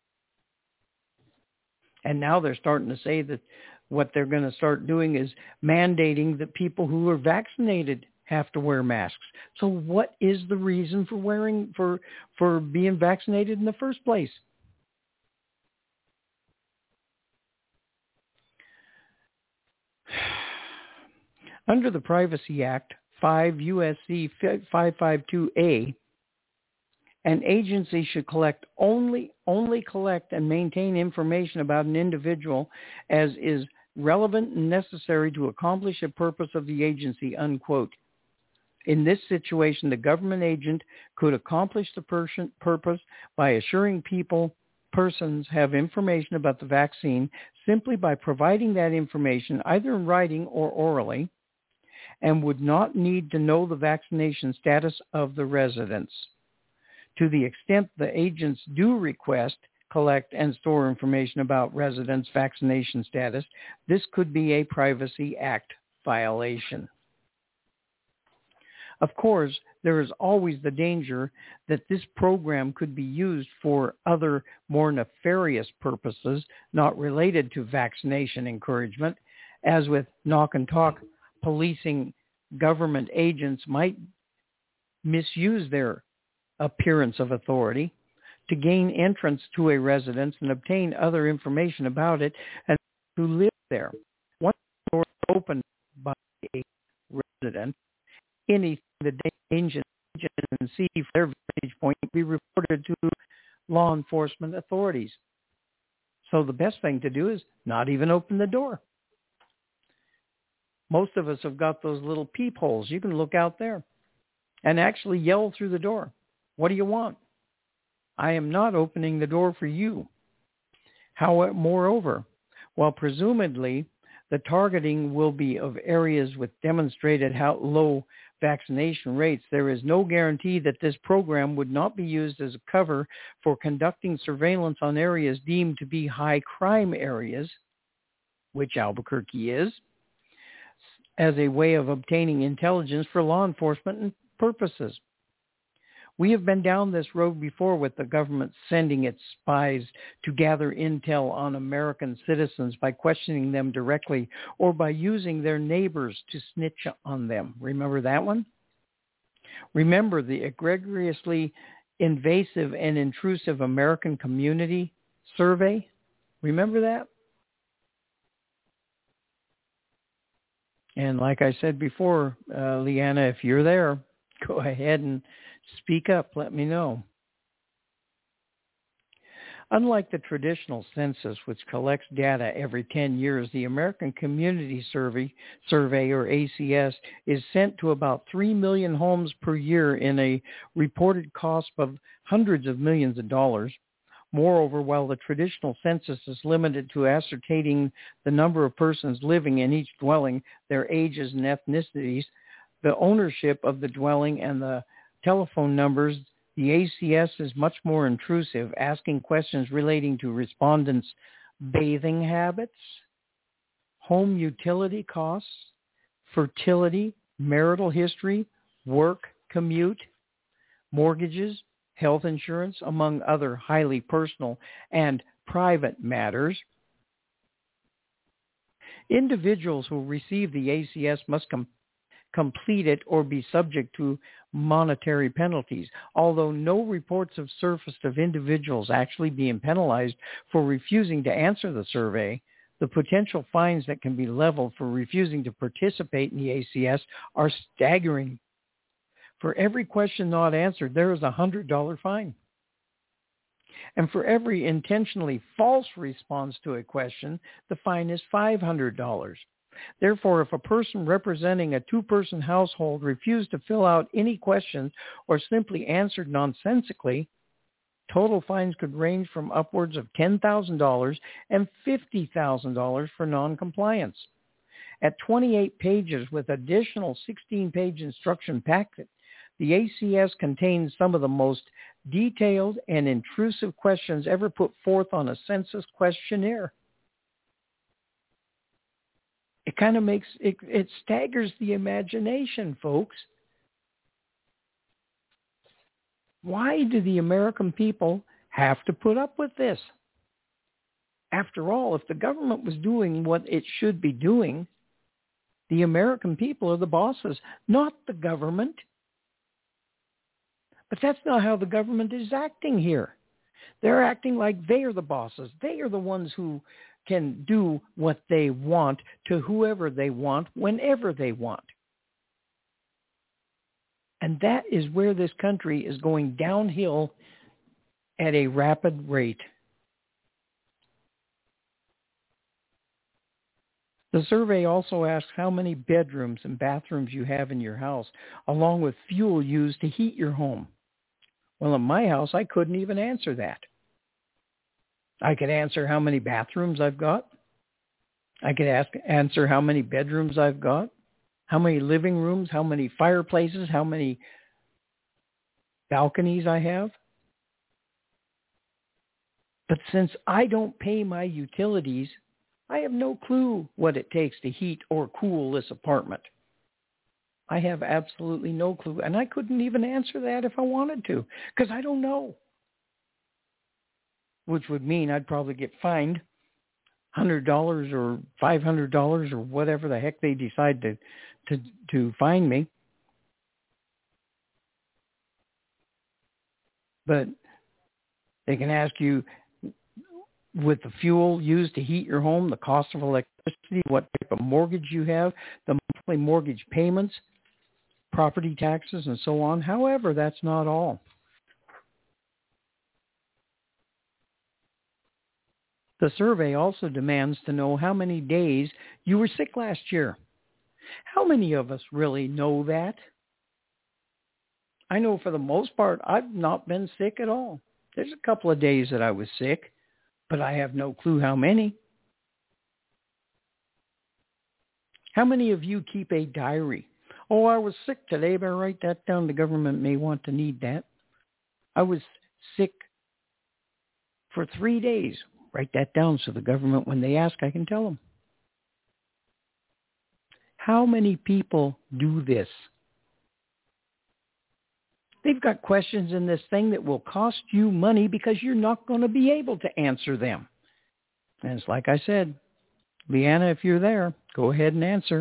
And now they're starting to say that what they're going to start doing is mandating that people who are vaccinated have to wear masks. So what is the reason for being vaccinated in the first place? Under the Privacy Act, 5 U.S.C. 552A, an agency should only collect and maintain information about an individual as is relevant and necessary to accomplish the purpose of the agency, unquote. In this situation, the government agent could accomplish the purpose by assuring persons have information about the vaccine simply by providing that information either in writing or orally, and would not need to know the vaccination status of the residents. To the extent the agents do request, collect, and store information about residents' vaccination status, this could be a Privacy Act violation. Of course, there is always the danger that this program could be used for other more nefarious purposes not related to vaccination encouragement, as with knock and talk policing. Government agents might misuse their appearance of authority to gain entrance to a residence and obtain other information about it and who live there. Once the door is opened by a resident, anything the agent can see from their vantage point be reported to law enforcement authorities. So the best thing to do is not even open the door. Most of us have got those little peepholes. You can look out there and actually yell through the door. What do you want? I am not opening the door for you. Moreover, while presumably the targeting will be of areas with demonstrated low vaccination rates, there is no guarantee that this program would not be used as a cover for conducting surveillance on areas deemed to be high crime areas, which Albuquerque is, as a way of obtaining intelligence for law enforcement purposes. We have been down this road before with the government sending its spies to gather intel on American citizens by questioning them directly or by using their neighbors to snitch on them. Remember that one? Remember the egregiously invasive and intrusive American Community Survey? Remember that? And like I said before, Leanna, if you're there, go ahead and speak up. Let me know. Unlike the traditional census, which collects data every 10 years, the American Community Survey, or ACS, is sent to about 3 million homes per year in a reported cost of hundreds of millions of dollars. Moreover, while the traditional census is limited to ascertaining the number of persons living in each dwelling, their ages and ethnicities, the ownership of the dwelling, and the telephone numbers, the ACS is much more intrusive, asking questions relating to respondents' bathing habits, home utility costs, fertility, marital history, work, commute, mortgages, health insurance, among other highly personal and private matters. Individuals who receive the ACS must complete it or be subject to monetary penalties. Although no reports have surfaced of individuals actually being penalized for refusing to answer the survey, the potential fines that can be leveled for refusing to participate in the ACS are staggering. For every question not answered, there is a $100 fine. And for every intentionally false response to a question, the fine is $500. Therefore, if a person representing a two-person household refused to fill out any questions or simply answered nonsensically, total fines could range from upwards of $10,000 and $50,000 for noncompliance. At 28 pages with additional 16-page instruction packet, the ACS contains some of the most detailed and intrusive questions ever put forth on a census questionnaire. It kind of makes, it staggers the imagination, folks. Why do the American people have to put up with this? After all, if the government was doing what it should be doing, the American people are the bosses, not the government. But that's not how the government is acting here. They're acting like they are the bosses. They are the ones who can do what they want to whoever they want, whenever they want. And that is where this country is going downhill at a rapid rate. The survey also asks how many bedrooms and bathrooms you have in your house, along with fuel used to heat your home. Well, in my house, I couldn't even answer that. I could answer how many bathrooms I've got. I could answer how many bedrooms I've got, how many living rooms, how many fireplaces, how many balconies I have. But since I don't pay my utilities, I have no clue what it takes to heat or cool this apartment. I have absolutely no clue. And I couldn't even answer that if I wanted to, because I don't know. Which would mean I'd probably get fined $100 or $500 or whatever the heck they decide to fine me. But they can ask you, with the fuel used to heat your home, the cost of electricity, what type of mortgage you have, the monthly mortgage payments, property taxes, and so on. However, that's not all. The survey also demands to know how many days you were sick last year. How many of us really know that? I know for the most part, I've not been sick at all. There's a couple of days that I was sick, but I have no clue how many. How many of you keep a diary? Oh, I was sick today. Better write that down. The government may want to need that. I was sick for 3 days. Write that down so the government, when they ask, I can tell them. How many people do this? They've got questions in this thing that will cost you money because you're not going to be able to answer them. And it's like I said, Leanna, if you're there, go ahead and answer.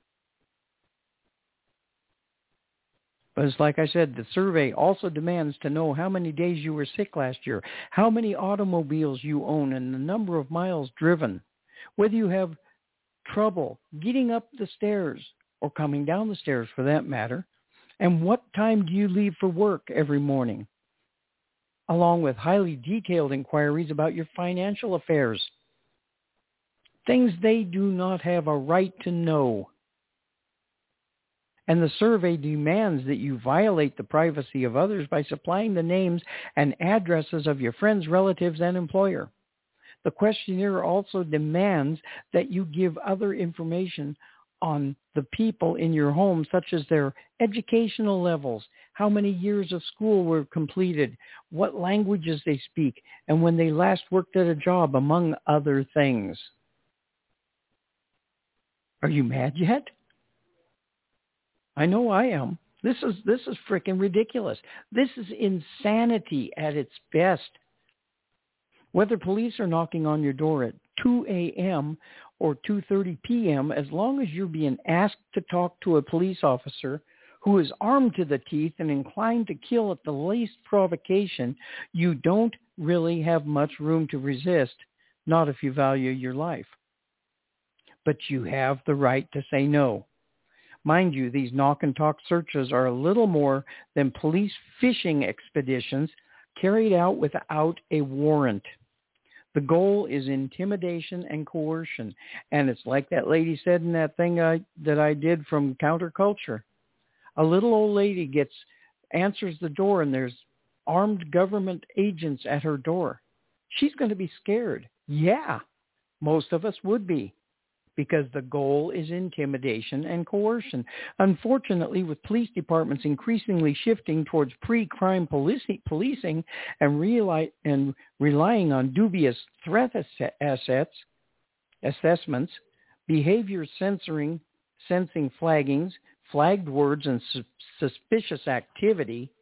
But it's like I said, the survey also demands to know how many days you were sick last year, how many automobiles you own, and the number of miles driven, whether you have trouble getting up the stairs or coming down the stairs for that matter, and what time do you leave for work every morning, along with highly detailed inquiries about your financial affairs, things they do not have a right to know. And the survey demands that you violate the privacy of others by supplying the names and addresses of your friends, relatives, and employer. The questionnaire also demands that you give other information on the people in your home, such as their educational levels, how many years of school were completed, what languages they speak, and when they last worked at a job, among other things. Are you mad yet? I know I am. This is freaking ridiculous. This is insanity at its best. Whether police are knocking on your door at 2 a.m. or 2:30 p.m., as long as you're being asked to talk to a police officer who is armed to the teeth and inclined to kill at the least provocation, you don't really have much room to resist, not if you value your life. But you have the right to say no. Mind you, these knock-and-talk searches are a little more than police fishing expeditions carried out without a warrant. The goal is intimidation and coercion. And it's like that lady said in that thing that I did from Counterculture. A little old lady answers the door, and there's armed government agents at her door. She's going to be scared. Yeah, most of us would be, because the goal is intimidation and coercion. Unfortunately, with police departments increasingly shifting towards pre-crime policing and relying on dubious threat assessments, behavior sensing flaggings, flagged words, and suspicious activity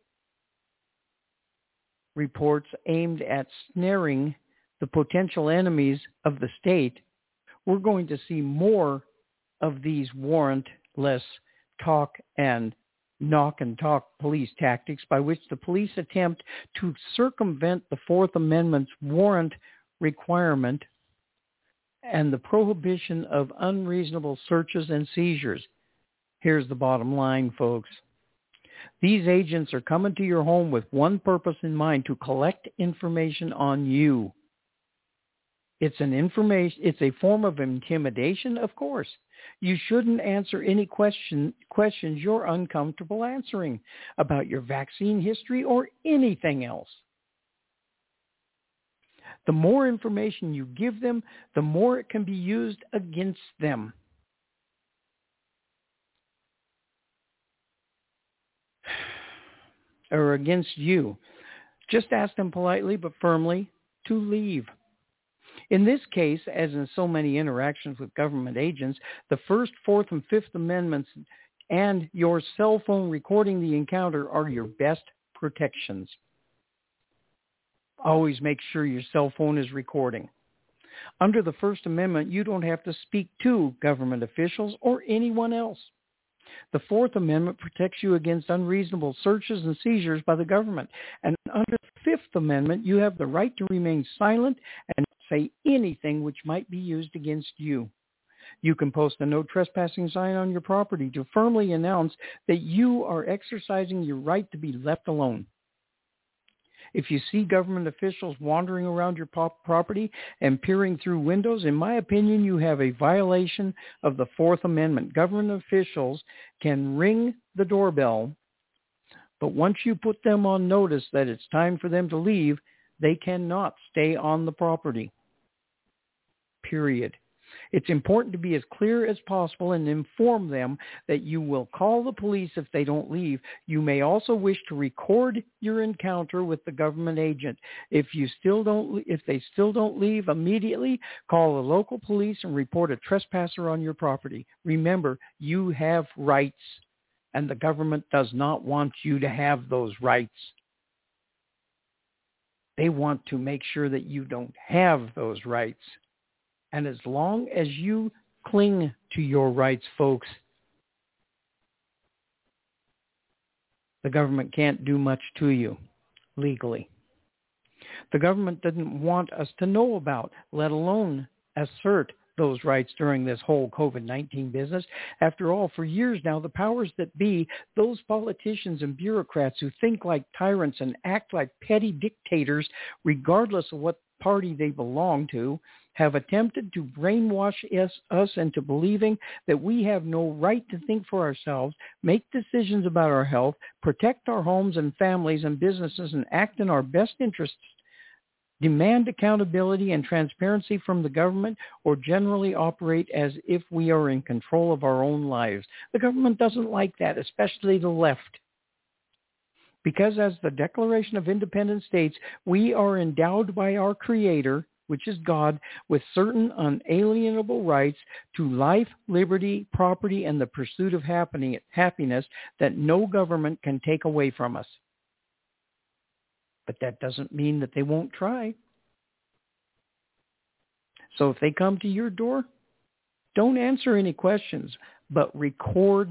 reports aimed at snaring the potential enemies of the state, we're going to see more of these warrantless talk and knock-and-talk police tactics by which the police attempt to circumvent the Fourth Amendment's warrant requirement and the prohibition of unreasonable searches and seizures. Here's the bottom line, folks. These agents are coming to your home with one purpose in mind: to collect information on you. It's a form of intimidation, of course. You shouldn't answer any questions you're uncomfortable answering about your vaccine history or anything else. The more information you give them, the more it can be used against them. Or against you. Just ask them politely but firmly to leave. In this case, as in so many interactions with government agents, the First, Fourth, and Fifth Amendments and your cell phone recording the encounter are your best protections. Always make sure your cell phone is recording. Under the First Amendment, you don't have to speak to government officials or anyone else. The Fourth Amendment protects you against unreasonable searches and seizures by the government. And under the Fifth Amendment, you have the right to remain silent and say anything which might be used against you. You can post a no trespassing sign on your property to firmly announce that you are exercising your right to be left alone. If you see government officials wandering around your property and peering through windows, in my opinion, you have a violation of the Fourth Amendment. Government officials can ring the doorbell, but once you put them on notice that it's time for them to leave, they cannot stay on the property. Period. It's important to be as clear as possible and inform them that you will call the police if they don't leave. You may also wish to record your encounter with the government agent. If they still don't leave immediately, call the local police and report a trespasser on your property. Remember, you have rights, and the government does not want you to have those rights. They want to make sure that you don't have those rights. And as long as you cling to your rights, folks, the government can't do much to you legally. The government didn't want us to know about, let alone assert those rights during this whole COVID-19 business. After all, for years now, the powers that be, those politicians and bureaucrats who think like tyrants and act like petty dictators, regardless of what party they belong to, have attempted to brainwash us into believing that we have no right to think for ourselves, make decisions about our health, protect our homes and families and businesses, and act in our best interests, demand accountability and transparency from the government, or generally operate as if we are in control of our own lives. The government doesn't like that, especially the left. Because as the Declaration of Independence states, we are endowed by our Creator, which is God, with certain unalienable rights to life, liberty, property, and the pursuit of happiness that no government can take away from us. But that doesn't mean that they won't try. So if they come to your door, Don't answer any questions, but record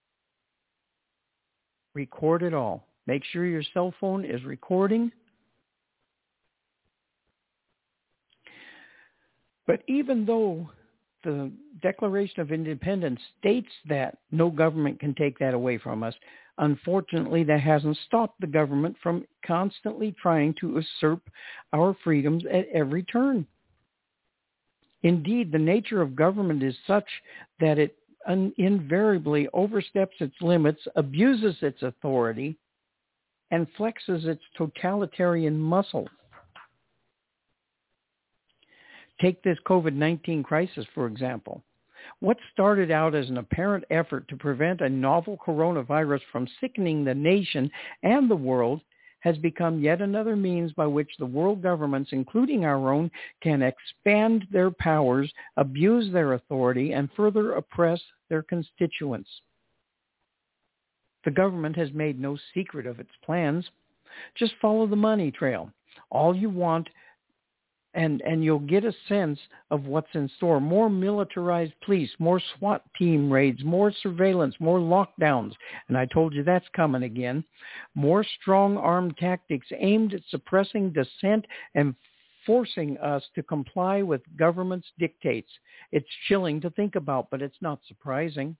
it all. Make sure your cell phone is recording. But even though the Declaration of Independence states that no government can take that away from us, unfortunately, that hasn't stopped the government from constantly trying to usurp our freedoms at every turn. Indeed, the nature of government is such that it invariably oversteps its limits, abuses its authority, and flexes its totalitarian muscle. Take this COVID-19 crisis, for example. What started out as an apparent effort to prevent a novel coronavirus from sickening the nation and the world has become yet another means by which the world governments, including our own, can expand their powers, abuse their authority, and further oppress their constituents. The government has made no secret of its plans. Just follow the money trail. All you want, and you'll get a sense of what's in store. More militarized police, more SWAT team raids, more surveillance, more lockdowns. And I told you that's coming again. More strong-arm tactics aimed at suppressing dissent and forcing us to comply with government's dictates. It's chilling to think about, but it's not surprising.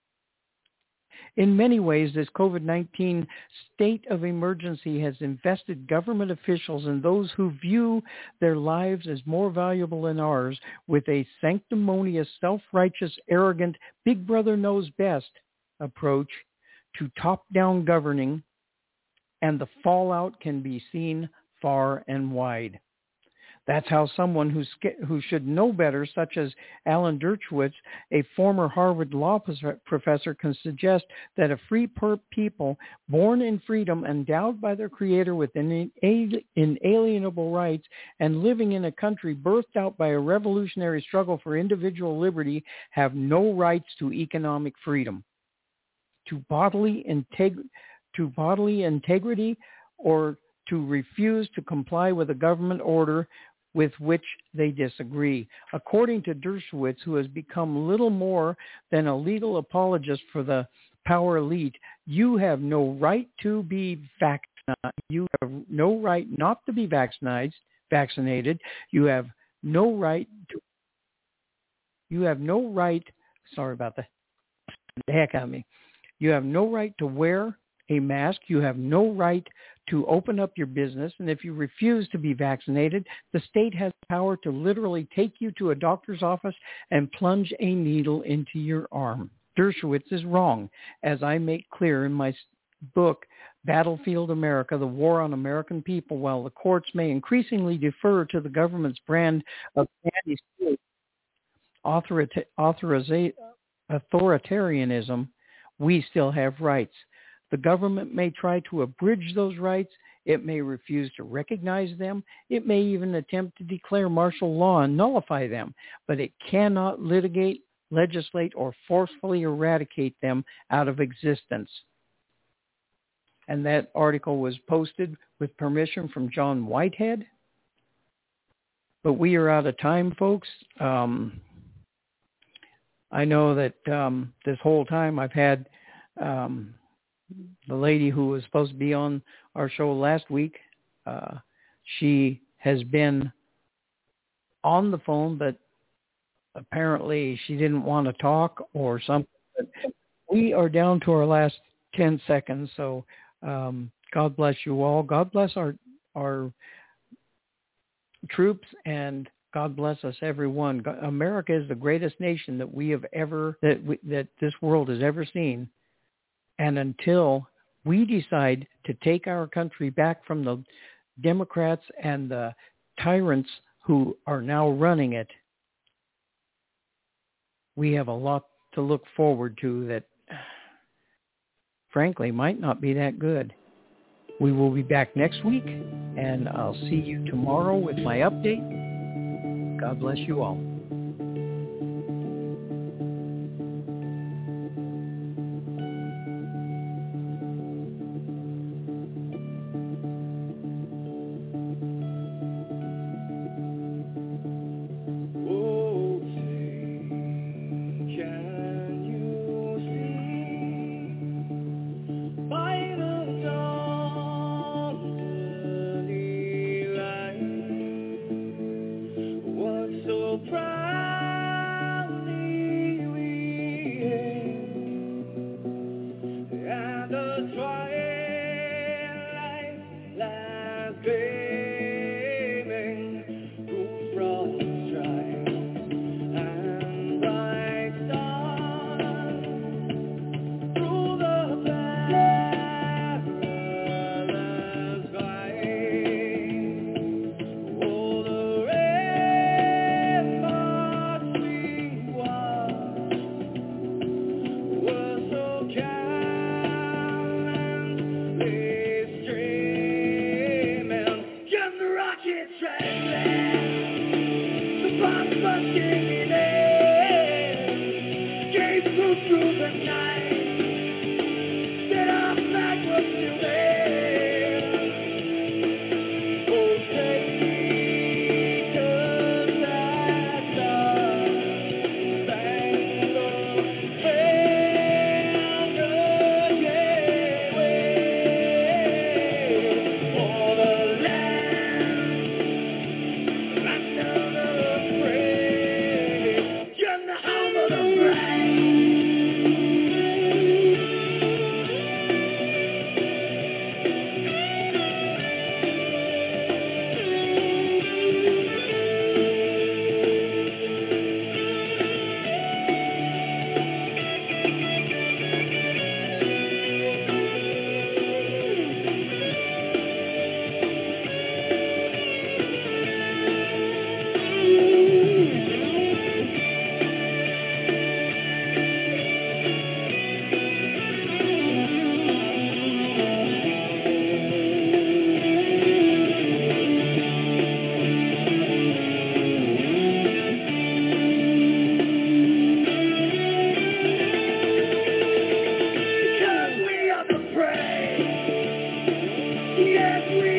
In many ways, this COVID-19 state of emergency has invested government officials and those who view their lives as more valuable than ours with a sanctimonious, self-righteous, arrogant, big brother knows best approach to top-down governing, and the fallout can be seen far and wide. That's how someone who should know better, such as Alan Dershowitz, a former Harvard law professor, can suggest that a free people born in freedom, endowed by their creator with inalienable rights, and living in a country birthed out by a revolutionary struggle for individual liberty have no rights to economic freedom, to bodily integrity, or to refuse to comply with a government order with which they disagree. According to Dershowitz, who has become little more than a legal apologist for the power elite, you have no right to be vaccinated. You have no right not to be vaccinated. You have no right to. You have no right. Sorry about that. The heck out of me. You have no right to wear a mask. You have no right to open up your business, and if you refuse to be vaccinated, the state has power to literally take you to a doctor's office and plunge a needle into your arm. Dershowitz is wrong, as I make clear in my book, Battlefield America, The War on American People. While the courts may increasingly defer to the government's brand of anti-state authoritarianism, we still have rights. The government may try to abridge those rights. It may refuse to recognize them. It may even attempt to declare martial law and nullify them, but it cannot litigate, legislate, or forcefully eradicate them out of existence. And that article was posted with permission from John Whitehead. But we are out of time, folks. I know that this whole time I've had the lady who was supposed to be on our show last week, she has been on the phone, but apparently she didn't want to talk or something. But we are down to our last 10 seconds, so God bless you all. God bless our troops, and God bless us, everyone. America is the greatest nation that we have ever, that this world has ever seen. And until we decide to take our country back from the Democrats and the tyrants who are now running it, we have a lot to look forward to that, frankly, might not be that good. We will be back next week, and I'll see you tomorrow with my update. God bless you all.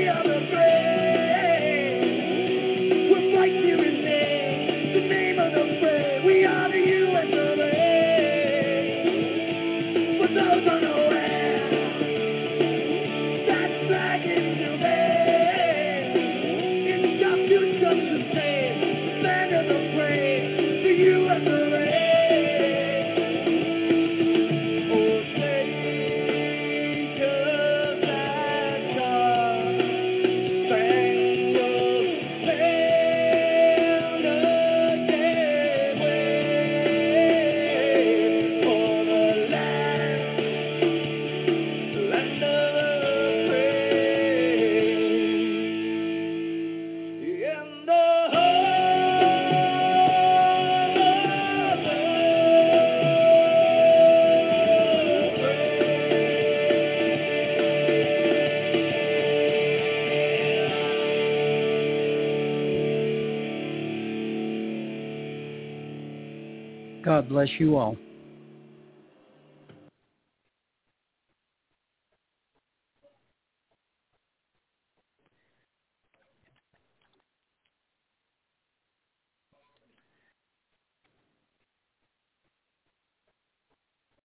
are the brave. We'll fight till his name, the name of the brave. We are the U.S. of A. For those unaware, that flag is still there. It's got future to save, land of the brave, the U.S. of A. God bless you all.